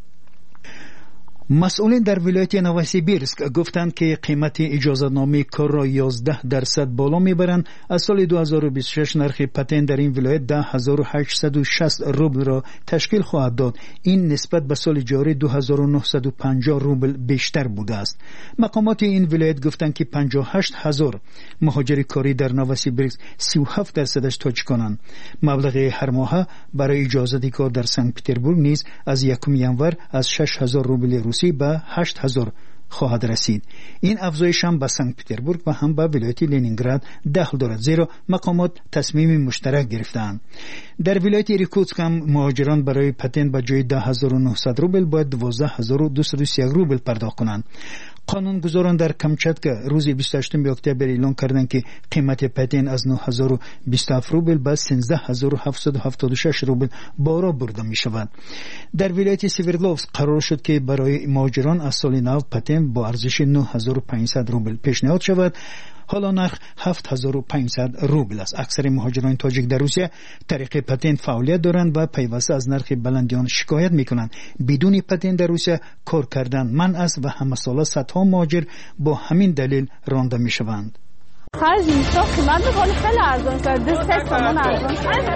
مسئولین در ولایت نوسیبیرسک گفتند که قیمت اجازه‌نامه کار را یازده درصد بالا میبرند. از سال دو هزار و بیست و شش نرخ پتن در این ولایت ده هزار و هشتصد و شصت روبل را تشکیل خواهد داد. این نسبت به سال جاری دو هزار و نهصد و پنجاه روبل بیشتر بوده است. مقامات این ولایت گفتند که پنجاه و هشت هزار مهاجر کاری در نوسیبیرسک سی و هفت درصدش تاجیکانند. مبلغ هر ماه برای اجازه کار در سنت پترزبورگ نیز از یکم ینور از شش هزار روبل روسی به هشت هزار خواهد رسید. این افزایش هم به سنت پترزبورگ و هم به ولایت لنینگراد دخل دارد، زیرا مقامات تصمیم مشترک گرفتند. در ولایت ایرکوتسک هم مهاجران برای پتن به جای ده هزار و نهصد روبل باید دوازده هزار و دویست و سی یک روبل پرداخت کنند. قانونگذاران در کامچاتکا روز بیست و هشتم اکتبر اعلام کردند که قیمت پتن از نه هزار و بیست و هفت روبل به سیزده هزار و هفتصد و هفتاد و شش روبل بالا برده می شود. در ولایت سیورلوفسک قرار شد که برای مهاجران از سال نو پتن با ارزش نه هزار و پانصد روبل پیشنهاد شود. حالا نرخ هفت هزار و پانصد روبل است. اکثر مهاجران تاجیک در روسیه طریق پتن فعالیت دارند و پیوسته از نرخ بلند آن شکایت میکنند. بدون پتن در روسیه کار کردن منع است و همه ساله صدها مهاجر با همین دلیل رانده میشوند. خرج اینجا قیمت بکنه خیلی ارزان کرده، سه تومن ارزان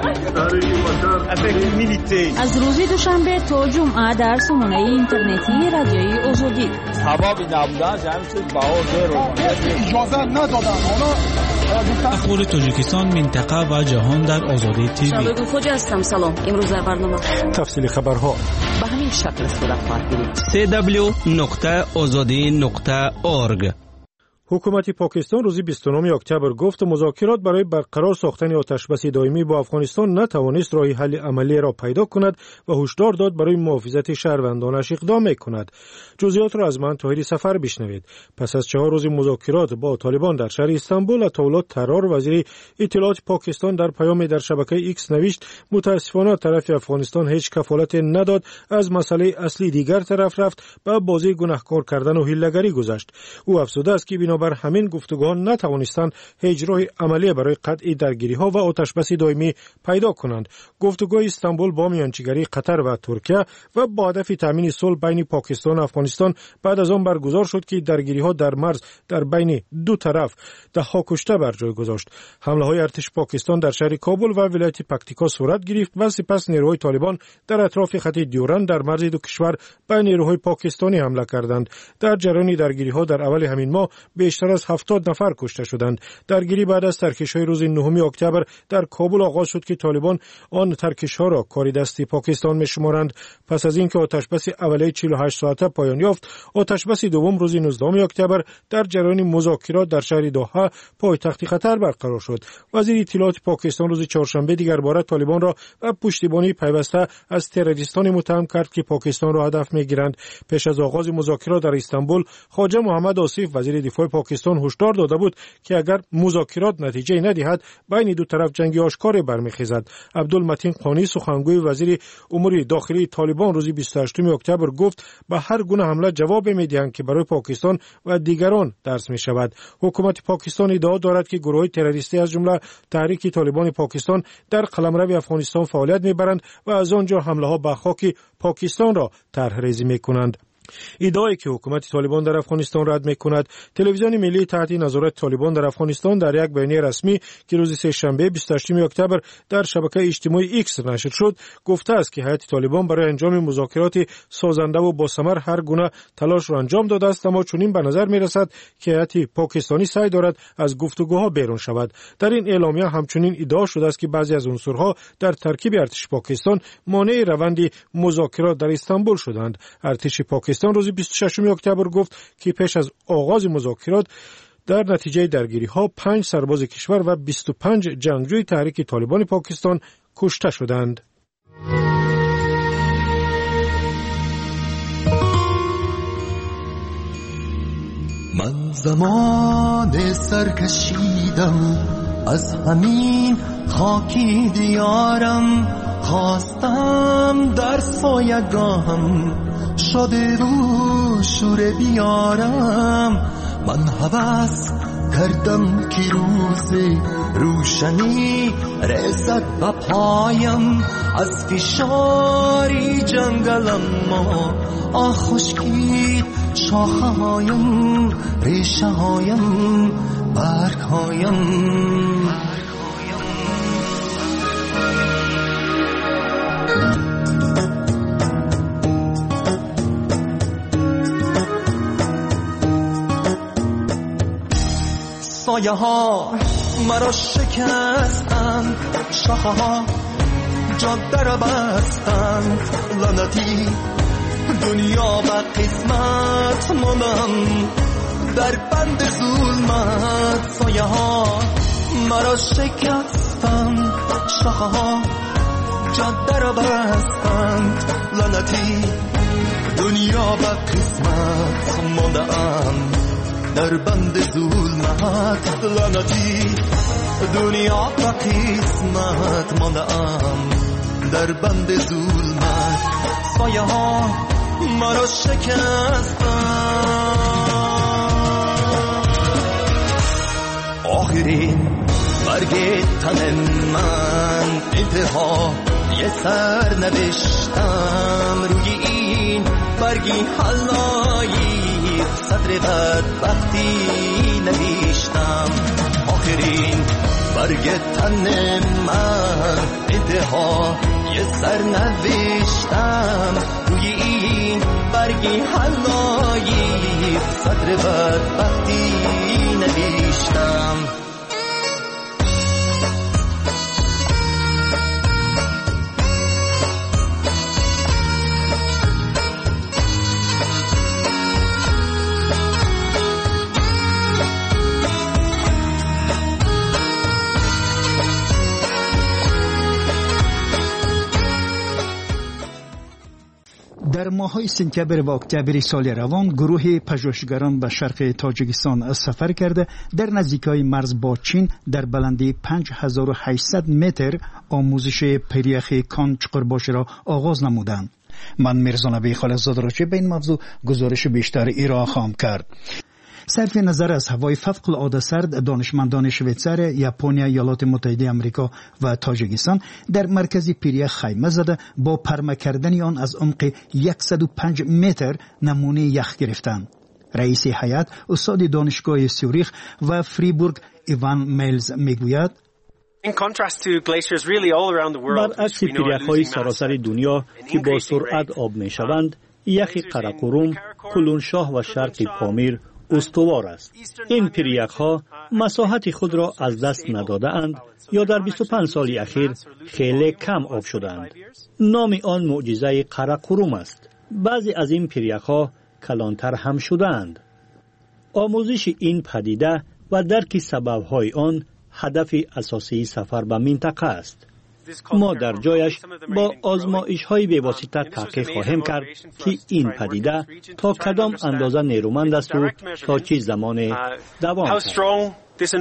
از روز دوشنبه تا جمعه در سامانه اینترنتی رادیوی آزادی سبابی نبودن جمعیت بها زیر اجازه ندادن. حالا اخبار تاجیکستان، منطقه و جهان در آزادی تیوی. شبگو خوجا هستم. سلام. امروز در برنامه تفصیل خبرها به همین شکل صورت خواهد سی دبلیو نقطه آزادی نقطه اورگ. حکومت پاکستان روز بیست و نهم اکتبر گفت مذاکرات برای برقرار ساختن آتشبس دائمی با افغانستان نتوانست راه حل عملی را پیدا کند و هشدار داد برای محافظت شهروندانش اقدام می‌کند. جزئیات را از من طاهری سفر بشنوید. پس از چهار روز مذاکرات با طالبان در شهر استانبول، اطلاعات ترار وزیر اطلاعات پاکستان در پیام در شبکه ایکس نوشت متاسفانه طرف افغانستان هیچ کفالت نداد، از مسئله اصلی دیگر طرف رفت و بازی گناهکار کردن و حیله‌گری گذاشت. او افزوده است که بر همین گفتگوها نتوانستند هیچ راه عملی برای قطع درگیری‌ها و آتشبس دائمی پیدا کنند. گفتگوهای استانبول با میانجیگری قطر و ترکیه و با هدف تامین صلح بین پاکستان و افغانستان بعد از آن برگزار شد که درگیری‌ها در مرز در بین دو طرف ده‌ها کشته بر جای گذاشت. حمله‌های ارتش پاکستان در شهر کابل و ولایت پکتیکا صورت گرفت و سپس نیروهای طالبان در اطراف خط دیورند در مرز دو کشور به نیروهای پاکستانی حمله کردند. در جریان درگیری‌ها در اول همین ماه بیشتر از هفتاد نفر کشته شدند. درگیری بعد از ترکش‌های روز نهم اکتبر در کابل آغاز شد که طالبان آن ترکش‌ها را کار دستی پاکستان می‌شمارند. پس از اینکه آتشبس اولیه چهل و هشت ساعته پایان یافت، آتشبس دوم روز نوزدهم اکتبر در جریان مذاکرات در شهر دوحه پایتخت قطر برقرار شد. وزیر اطلاعات پاکستان روز چهارشنبه دیگر بار طالبان را و پشتیبانی پیوسته از تروریستان متهم کرد که پاکستان را هدف می‌گیرند. پیش از آغاز مذاکرات در استانبول، خواجه محمد آصف وزیر دفاع پاکستان هشدار داده بود که اگر مذاکرات نتیجه ندهد بین دو طرف جنگی آشکار برمیخیزد. عبدالمتین قانی سخنگوی وزیر امور داخلی طالبان روز بیست و هشتم اکتبر گفت به هر گونه حمله جواب میدهند که برای پاکستان و دیگران درس می شود. حکومت پاکستان ادعا دارد که گروه تروریستی از جمله تحریک طالبان پاکستان در قلمرو افغانستان فعالیت میبرند و از آنجا حمله ها به خاک پاکستان را طرح ریزی میکنند. ادعایی که حکومت طالبان در افغانستان رد می‌کند. تلویزیون ملی تحت نظارت طالبان در افغانستان در یک بیانیه رسمی که روز سه‌شنبه بیست و هشتم اکتبر در شبکه اجتماعی ایکس نشر شد گفته است که هیئت طالبان برای انجام مذاکرات سازنده و با ثمر هر گونه تلاش را انجام داده است، اما چنین به نظر می‌رسد که هیئت پاکستانی سعی دارد از گفتگوها بیرون شود. در این اعلامیه همچنین ادعا شده است که بعضی از عنصرها در ترکیب ارتش پاکستان مانع روند مذاکرات در استانبول شدند. ارتش پاکستان روز بیست و ششم اکتبر گفت که پیش از آغاز مذاکرات در نتیجه درگیری ها پنج سرباز کشور و بیست و پنج جنگجوی تحریک طالبان پاکستان کشته شدند. من زمان سرکشیدم از همین خاکی دیارم، خواستم در سایگاهم شده رو شوره بیارم. من هوس کردم که روز روشنی رسد به پایم از فشاری جنگلم ما آه خشکید شاخه هایم ریشه هایم برگ هایم سایه ها مرا شکستند شاخه ها جاده را بستند لعنتی دنیا و قسمت ماندم در بند ظلمت سایه ها مرا شکستند شاخه ها جاده را بستند لعنتی دنیا و قسمت ماندم در بند ظلمت لعنتی دنیا و قسمت ماندم در بند ظلمت سایه ها مرا شکستند آخرین برگ تن من انتها یه سر نوشتم روی این برگی حلایی صدر بدبختی نوشتم آخرین برگ تن من انتها یه سر نوشتم روی این برگی حلایی صدر بدبختی نوشتم در ماه‌های سپتامبر و اکتبر سال روان گروه پژوهشگران به شرق تاجیکستان سفر کرده در نزدیکی مرز با چین در بلندی پنج هزار و هشتصد متر آموزش پریخ کان چقرباشی را آغاز نمودند. من میرزا نبی خالقزاده را چه به این موضوع گزارش بیشتر ارائه خواهم کرد. صرف نظر از هوای فوق العاده سرد دانشمندان شویتزار، ژاپنیا، ایالات متحده آمریکا و تاجیکستان در مرکز پیریخ خیمه زده با پرمه کردن آن از عمق صد و پنج متر نمونه یخ گرفتند. رئیس هیئت استاد دانشگاه سوریخ و فریبورگ ایوان میلز میگوید برعکس پیریخ‌های سراسر دنیا که با سرعت آب میشوند، یخ قراقروم، کلونشاه و شرق پامیر استوار است. این پیریخ‌ها مساحت خود را از دست نداده اند یا در بیست و پنج سال اخیر خیلی کم آب شدند. نام آن معجزه قراقروم است. بعضی از این پیریخ‌ها کلانتر هم شدند. آموزش این پدیده و درک سبب‌های آن هدف اساسی سفر به منطقه است. ما در جایش با آزمایش‌های بی‌واسطه تحقیق خواهیم کرد که این پدیده تا کدام اندازه نیرومند است و تا چه زمان دوام کرد.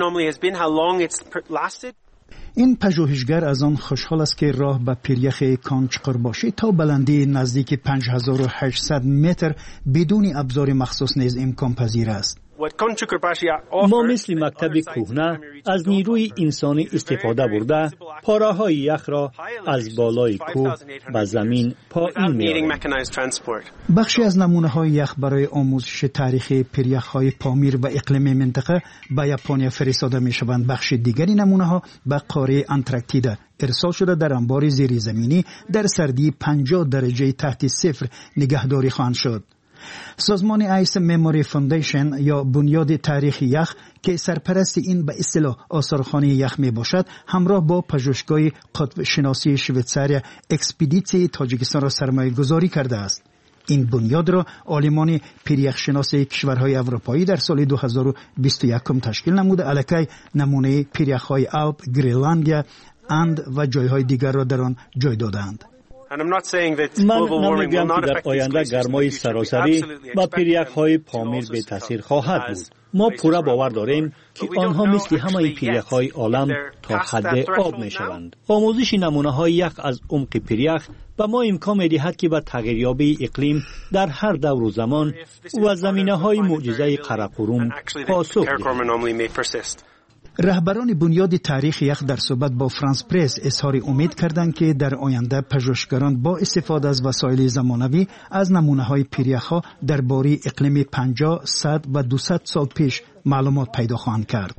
این پژوهشگر از آن خوشحال است که راه به پیریخ کان چقرباشی تا بلندی نزدیک پنج هزار و هشتصد متر بدون ابزار مخصوص نیز امکان پذیر است. ما مثل مکتب کهنه از نیروی انسانی استفاده برده پاره های یخ را از بالای کوه به زمین پایین می‌آوریم. بخشی از نمونه های یخ برای آموزش تاریخ پیریخ های پامیر و اقلیم منطقه به ژاپنیا فرستاده می شوند. بخش دیگری نمونه ها به قاره انتارکتیدا ارسال شده در انبار زیر زمینی در سردی پنجاه درجه تحت صفر نگهداری خواهند شد. سازمان ایس مموری فاندیشن یا بنیاد تاریخ یخ که سرپرست این به اصطلاح آثارخانه یخ می باشد همراه با پژوهشگاه قطب شناسی شویتزار اکسپدیسی تاجیکستان را سرمایه گذاری کرده است. این بنیاد را عالمان پیریخ شناسی کشورهای اروپایی در سال دو هزار و بیست و یک تشکیل نموده. الکی نمونه پیریخ های آلپ، گرینلندیا، اند و جایهای دیگر را در آن جای دادند. من نمیگم که در آینده گرمای سراسری با پیریک‌های پامیر به تاثیر خواهد بود. ما پورا باور داریم که آنها مثل همه پیریک‌های عالم تا حد آب می‌شوند. آموزش نمونه‌های یک از عمق پیریک به ما امکان می‌دهد که به تغییریابی اقلیم در هر دور و زمان و زمینه‌های معجزه قراقرم پاسخ دهیم. رهبران بنیاد تاریخ یک در صحبت با فرانس پرس اظهار امید کردند که در آینده پژوهشگران با استفاده از وسایل زمانوی از نمونه‌های پیریک‌ها درباره اقلیم پنجاه، صد و دویست سال پیش معلومات پیدا خواهند کرد.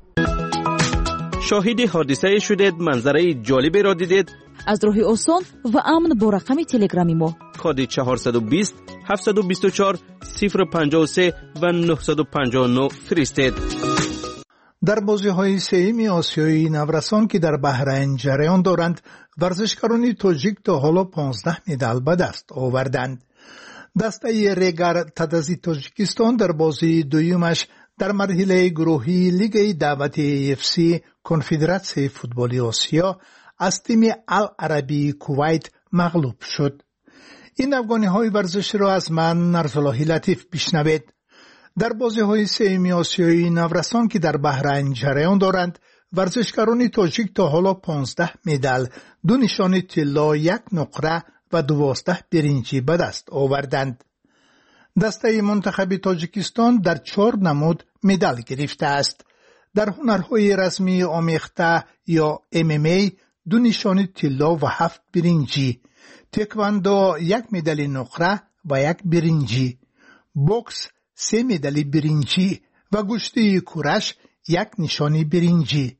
شاهد حادثه شدید، منظره جالبی را دیدید؟ از راه آسان و امن با رقم تلگرامی ما کد چهارصد و بیست هفتصد و بیست و چهار صفر پنجاه و سه و نهصد و پنجاه و نه فرستید. در بازی‌های سه‌م آسیایی نورسان که در بحرین جریان دارند، ورزشکاران تاجیک تا حالا پانزده مدال به دست آوردند. دسته ریگر تدازی تاجیکستان در بازی دویمش در مرحله گروهی لیگ دعوتی اف سی کنفدراسیون فوتبال آسیا از تیم العربی کویت مغلوب شد. این افغانی‌های ورزش را از من نرزاللهی لطیف بشنوید. در بازی‌های سه‌م آسیایی نورسان که در بحرین جریان دارند، ورزشکاران تاجیک تا حالا پانزده مدال، دو نشان طلا، یک نقره و دوازده برنجی به دست آوردند. دسته منتخب تاجیکستان در چهار نمود مدال گرفته است. در هنرهای رسمی آمیخته یا ام ام ای دو نشان طلا و هفت برنجی، تکواندو یک مدال نقره و یک برنجی، بوکس سه مدال برنجی و گشتی کورش یک نشانی برنجی.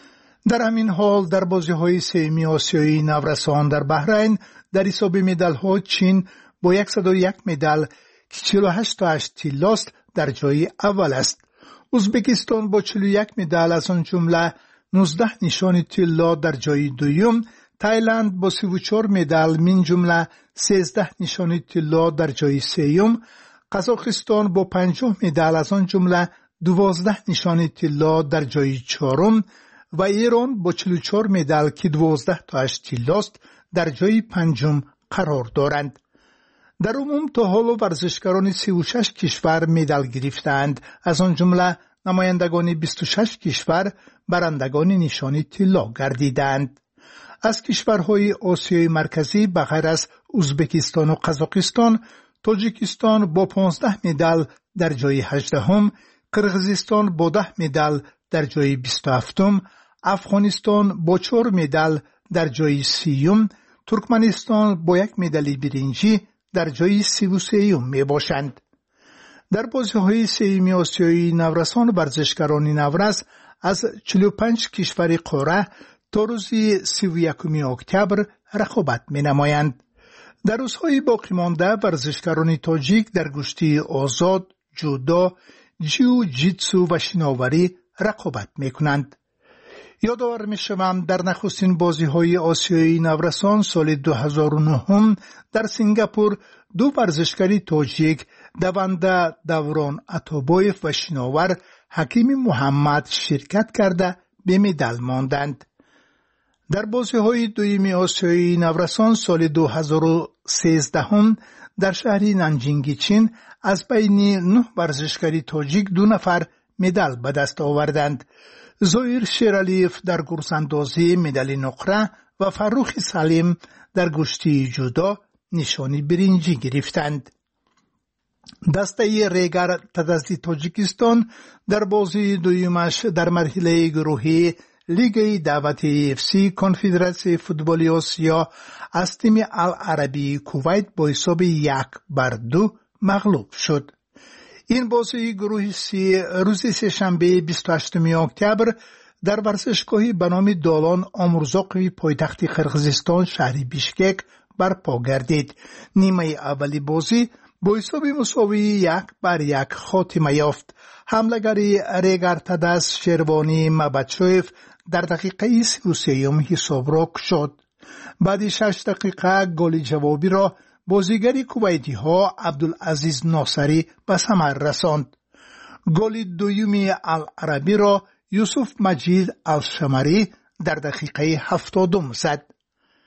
در همین حال در بازی‌های سه‌م آسیایی نورسان در بحرین در حساب مدال‌ها چین با صد و یک مدال که چهل و هشت تا هشت طلاست در جای اول است. ازبکستان با چهل و یک مدال از آن جمله نوزده نشان طلا در جای دوم، تایلند با سی و چهار مدال من جمله سیزده نشان طلا در جای سوم، قزاقستان با پنجاه مدال از آن جمله دوازده نشان طلا در جای چهارم و ایران با چهل و چهار مدال که دوازده تا هشت طلاست در جای پنجم قرار دارند. در عموم تا حالا ورزشکاران سی و شش کشور مدال گرفتند، از آن جمله نمایندگان بیست و شش کشور برندگان نشان طلا گردیدند. از کشورهای آسیای مرکزی بغیر از ازبکستان و قزاقستان، تاجیکستان با پانزده مدال در جای هجدهم، قرغیزستان با ده مدال در جای بیست و هفتم، افغانستان با چهار مدال در جای سیوم، ترکمنستان با یک مدال برنجی در جای سی و سیوم می باشند. در بازی‌های سه‌م آسیایی نورسان ورزشکاران نورس از چهل و پنج کشور قاره تا روز سی و یکم اکتبر رقابت می نمایند. در روزهای باقی مانده ورزشکاران تاجیک در گشتی آزاد، جودو، جیو جیتسو و شناوری رقابت می کنند. یادآور می شوم در نخستین بازی‌های آسیایی نورسان سال دو هزار و نه در سنگاپور دو ورزشکار تاجیک دونده دوران عطابایف و شناور حکیم محمد شرکت کرده به مدال ماندند. در بازی‌های دوم آسیایی نورسان سال دو هزار و سیزده در شهر نانجینگ چین از بین نه ورزشکار تاجیک دو نفر مدال به دست آوردند. زویر شیرالیف در گرزاندازی مدال نقره و فروخ سلیم در گشتی جودو نشانی برنجی گرفتند. دسته ریگر تدازی تاجیکستان در بازی دویمش در مرحله گروهی لیگ دعوتی اف سی کنفدراسیون فوتبال آسیا از تیم العربی کویت با حساب یک بر دو مغلوب شد. این بازی گروه سی روز سه‌شنبه بیست و هشتم اکتبر در ورزشگاهی به نام دالان آمورزاقوی پایتخت قرغیزستان شهر بیشکک برپا گردید. نیمه اولی بازی با حساب مساوی یک بر یک خاتمه یافت. حمله‌گری ریگر تداس شیروانی مبچویف در دقیقه سی و سه حساب را کشاد. بعد شش دقیقه گل جوابی را بازیگر کویتی ها عبدالعزیز ناصری به ثمر رساند. گل دومی العربی را یوسف مجید الشمری در دقیقه هفتادم زد.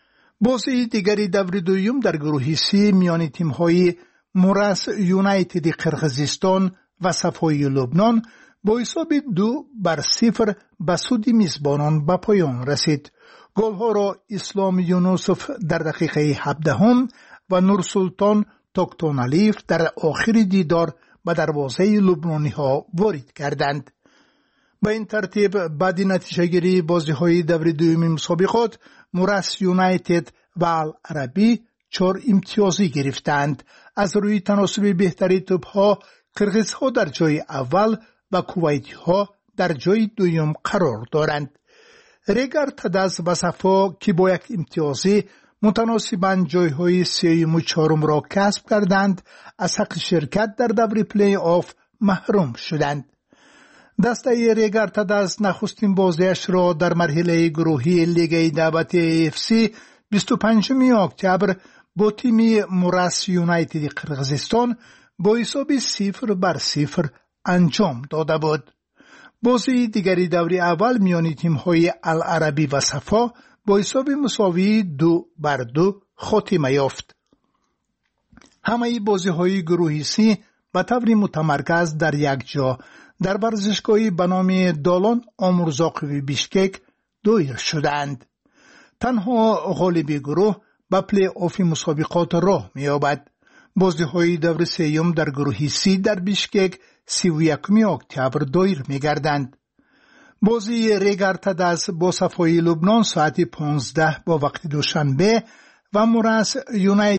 بازی دیگری دور دوم در گروه سی میان تیم‌های موراس یونایتد قرقیزستان و صفای لبنان با حساب دو بر صفر به سود میزبانان به پایان رسید. گل‌ها را اسلام یونوسف در دقیقه هفدهم و نور سلطان توکتونالیف در آخر دیدار به دروازه لبنانی‌ها وارد کردند. به این ترتیب بعد نتیجه گیری بازی های دور دوم مسابقات موراس یونایتد و العربی چهار امتیازی گرفتند. از روی تناسب بهتری توپ ها قرقیز ها در جای اول و کویتی ها در جای دوم قرار دارند. ریگر تدز و صفا که با یک امتیازی متناسباً جای های سوم و چهارم را کسب کردند از حق شرکت در دور پلی آف محروم شدند. دسته ریگر تدز نخستین بازیش را در مرحله گروهی لیگ دعوت اف سی بیست و پنجم اکتبر با تیم موراس یونایتد قرقیزستان با حساب صفر بر صفر انجام داده بود. بازی دیگری دور اول میان تیم‌های العربی و صفا با حساب مساوی دو بر دو خاتمه یافت. همه بازی‌های گروه سی به طور متمرکز در یک جا در ورزشگاهی به نام دالان آمورزاقوی بیشکک دایر شدند. تنها غالب گروه به پلی آف مسابقات راه می‌یابد. بازی‌های دور سوم در گروه سی در بیشکک سی و یکم اکتبر دایر می‌گردند. بازی ریگر تدز با صفای لبنان ساعت پانزده با وقت دوشنبه و موراس یونایتد